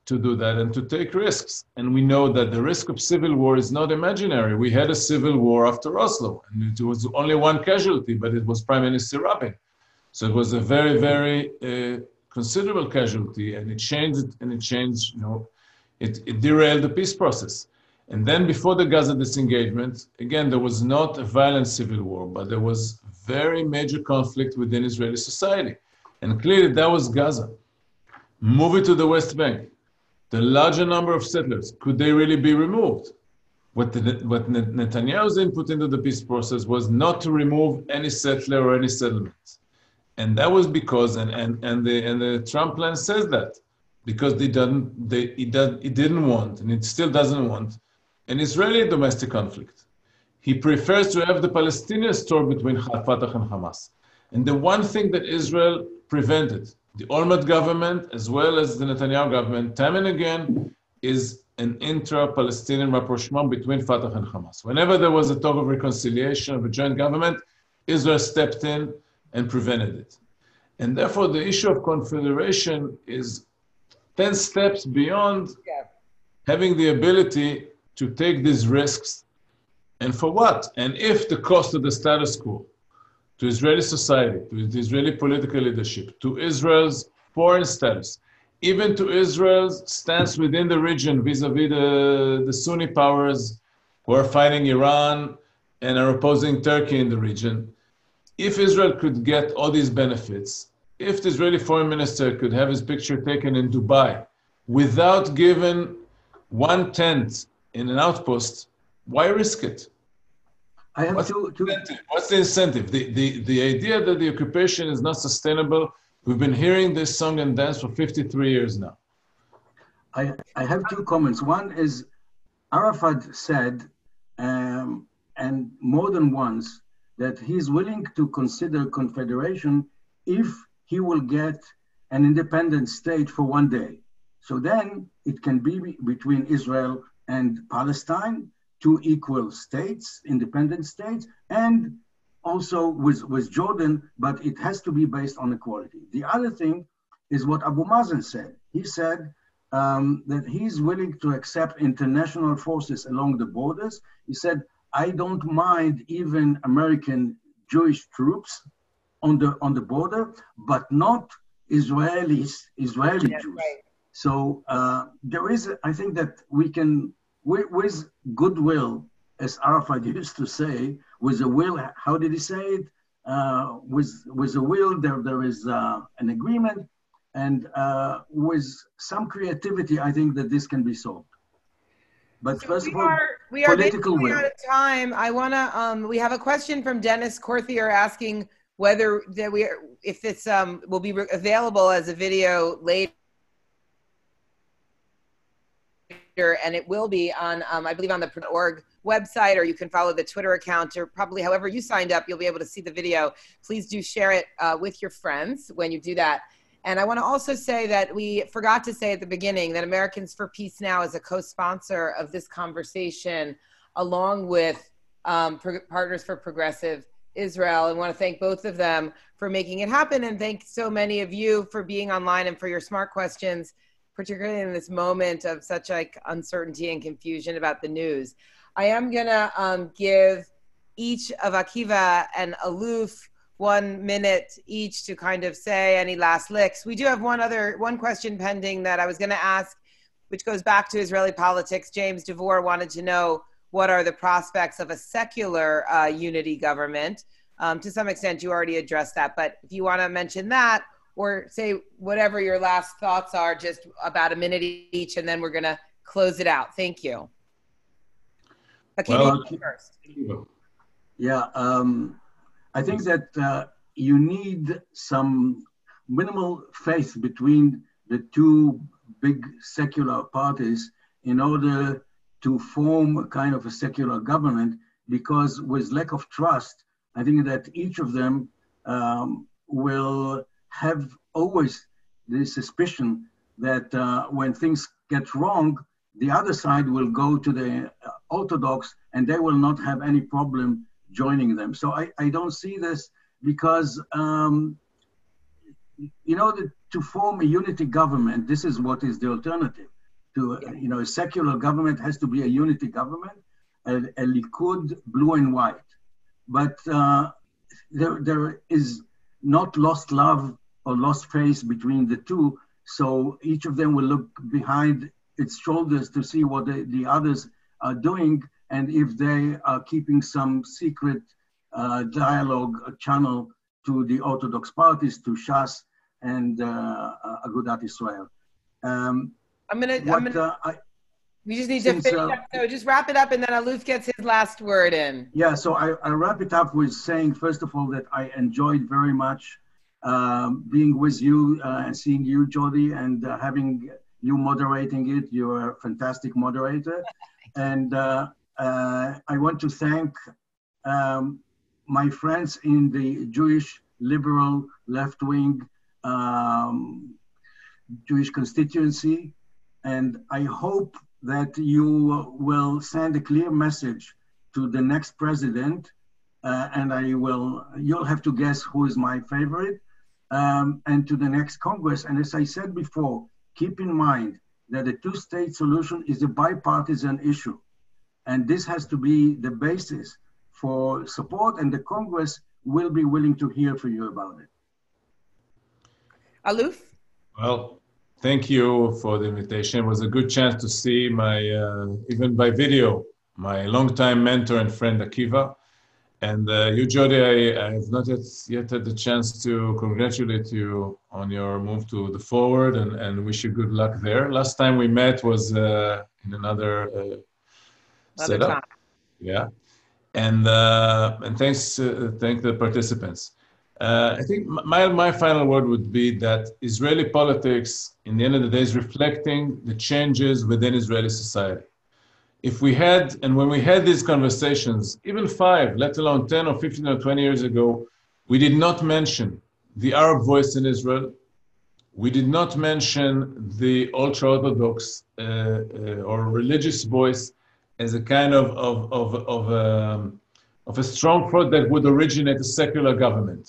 to do that and to take risks. And we know that the risk of civil war is not imaginary. We had a civil war after Oslo, and it was only one casualty, but it was Prime Minister Rabin. So it was a very, very uh, considerable casualty, and it changed, and it changed, you know, it, it derailed the peace process. And then before the Gaza disengagement, again, there was not a violent civil war, but there was very major conflict within Israeli society. And clearly that was Gaza. Move it to the West Bank. The larger number of settlers, could they really be removed? What, the, what Netanyahu's input into the peace process was not to remove any settler or any settlements. And that was because, and, and, and, the, and the Trump plan says that, because they didn't, they, it, did, it didn't want, and it still doesn't want, an Israeli domestic conflict. He prefers to have the Palestinian story between Fatah and Hamas. And the one thing that Israel prevented, the Olmert government as well as the Netanyahu government, time and again, is an intra-Palestinian rapprochement between Fatah and Hamas. Whenever there was a talk of reconciliation of a joint government, Israel stepped in and prevented it. And therefore, the issue of confederation is ten steps beyond yeah. having the ability to take these risks. And for what? And if the cost of the status quo to Israeli society, to the Israeli political leadership, to Israel's foreign status, even to Israel's stance within the region vis-a-vis the, the Sunni powers who are fighting Iran and are opposing Turkey in the region, if Israel could get all these benefits, if the Israeli foreign minister could have his picture taken in Dubai without giving one tenth in an outpost, why risk it? I have What's, to, the incentive? What's the incentive? The, the, the idea that the occupation is not sustainable, we've been hearing this song and dance for fifty-three years now. I, I have two comments. One is Arafat said, um, and more than once, that he's willing to consider confederation if he will get an independent state for one day. So then it can be between Israel and Palestine, two equal states, independent states, and also with, with Jordan, but it has to be based on equality. The other thing is what Abu Mazen said. He said um, that he's willing to accept international forces along the borders. He said, I don't mind even American Jewish troops on the on the border, but not Israelis, Israeli That's Jews. Right. So uh, there is, I think that we can, with, with goodwill, as Arafat used to say, with a will, how did he say it? Uh, with, with a will, there, there is uh, an agreement, and uh, with some creativity, I think that this can be solved. But so first we of all, are, we are political will. Out of time. I want to, um, we have a question from Dennis Corthier asking whether that we, are, if this um, will be re- available as a video later. And it will be on, um, I believe, on the .org website, or you can follow the Twitter account, or probably however you signed up, you'll be able to see the video. Please do share it uh, with your friends when you do that. And I want to also say that we forgot to say at the beginning that Americans for Peace Now is a co-sponsor of this conversation, along with um, Pro- Partners for Progressive Israel. I want to thank both of them for making it happen, and thank so many of you for being online and for your smart questions, particularly in this moment of such like uncertainty and confusion about the news. I am gonna um, give each of Akiva and Aluf one minute each to kind of say any last licks. We do have one other, one question pending that I was gonna ask, which goes back to Israeli politics. James DeVore wanted to know what are the prospects of a secular uh, unity government. Um, to some extent, you already addressed that, but if you wanna mention that, or say whatever your last thoughts are, just about a minute each, and then we're going to close it out. Thank you. Akiva, well, first. Yeah, um, I think that uh, you need some minimal faith between the two big secular parties in order to form a kind of a secular government, because with lack of trust, I think that each of them um, will have always the suspicion that uh, when things get wrong, the other side will go to the uh, Orthodox and they will not have any problem joining them. So I, I don't see this because, um, in order to form a unity government, this is what is the alternative. to, you know, a secular government has to be a unity government, a, a Likud blue and white. But uh, there, there is not lost love or lost faith between the two. So each of them will look behind its shoulders to see what the, the others are doing, and if they are keeping some secret uh, dialogue channel to the Orthodox parties, to Shas and uh, Agudat Israel. Um, I'm gonna. what, I'm gonna uh, I, we just need since, to finish uh, up. So just wrap it up, and then Aluf gets his last word in. Yeah, so I, I wrap it up with saying, first of all, that I enjoyed very much um, being with you uh, and seeing you, Jody, and uh, having you moderating it. You're a fantastic moderator. And uh, uh, I want to thank um, my friends in the Jewish liberal left-wing um, Jewish constituency. And I hope that you will send a clear message to the next president. Uh, and I will, you'll have to guess who is my favorite, um, and to the next Congress. And as I said before, keep in mind that the two-state solution is a bipartisan issue. And this has to be the basis for support, and the Congress will be willing to hear from you about it. Aluf? Well, thank you for the invitation. It was a good chance to see my, uh, even by video, my longtime mentor and friend Akiva. And uh, you, Jody, I, I have not yet, yet had the chance to congratulate you on your move to the forward, and, and wish you good luck there. Last time we met was uh, in another, uh, Another setup. time. Yeah. And, uh, and thanks, uh, thank the participants. Uh, I think my, my final word would be that Israeli politics, in the end of the day, is reflecting the changes within Israeli society. If we had, and when we had these conversations, even five, let alone ten or fifteen or twenty years ago, we did not mention the Arab voice in Israel. We did not mention the ultra-Orthodox uh, uh, or religious voice as a kind of, of, of, of, um, of a strong front that would originate a secular government.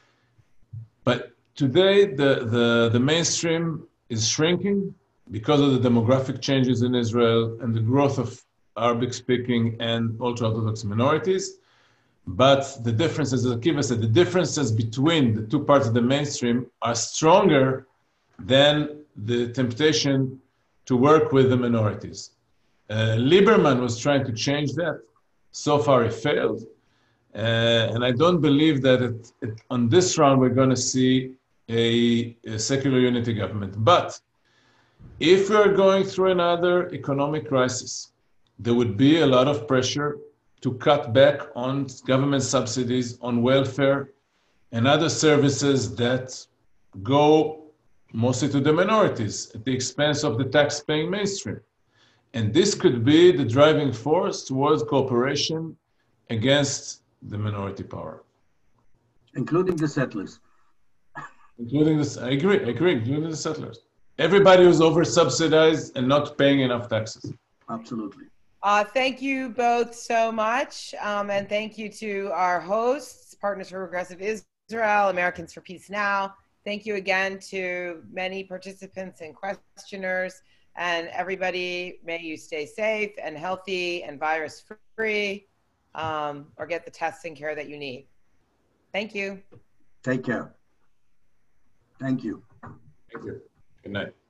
But today, the, the, the mainstream is shrinking because of the demographic changes in Israel and the growth of Arabic-speaking and ultra-Orthodox minorities. But the differences, as Akiva said, the differences between the two parts of the mainstream are stronger than the temptation to work with the minorities. Uh, Lieberman was trying to change that. So far, he failed. Uh, and I don't believe that it, it, on this round we're going to see a, a secular unity government. But if we're going through another economic crisis, there would be a lot of pressure to cut back on government subsidies, on welfare, and other services that go mostly to the minorities at the expense of the tax-paying mainstream. And this could be the driving force towards cooperation against the minority power. Including the settlers. Including this, I agree, I agree, including the settlers. Everybody who's over-subsidized and not paying enough taxes. Absolutely. Uh, thank you both so much. Um, and thank you to our hosts, Partners for Progressive Israel, Americans for Peace Now. Thank you again to many participants and questioners. And everybody, may you stay safe and healthy and virus-free, um, or get the testing care that you need. Thank you. Take care. Thank you. Thank you. Good night.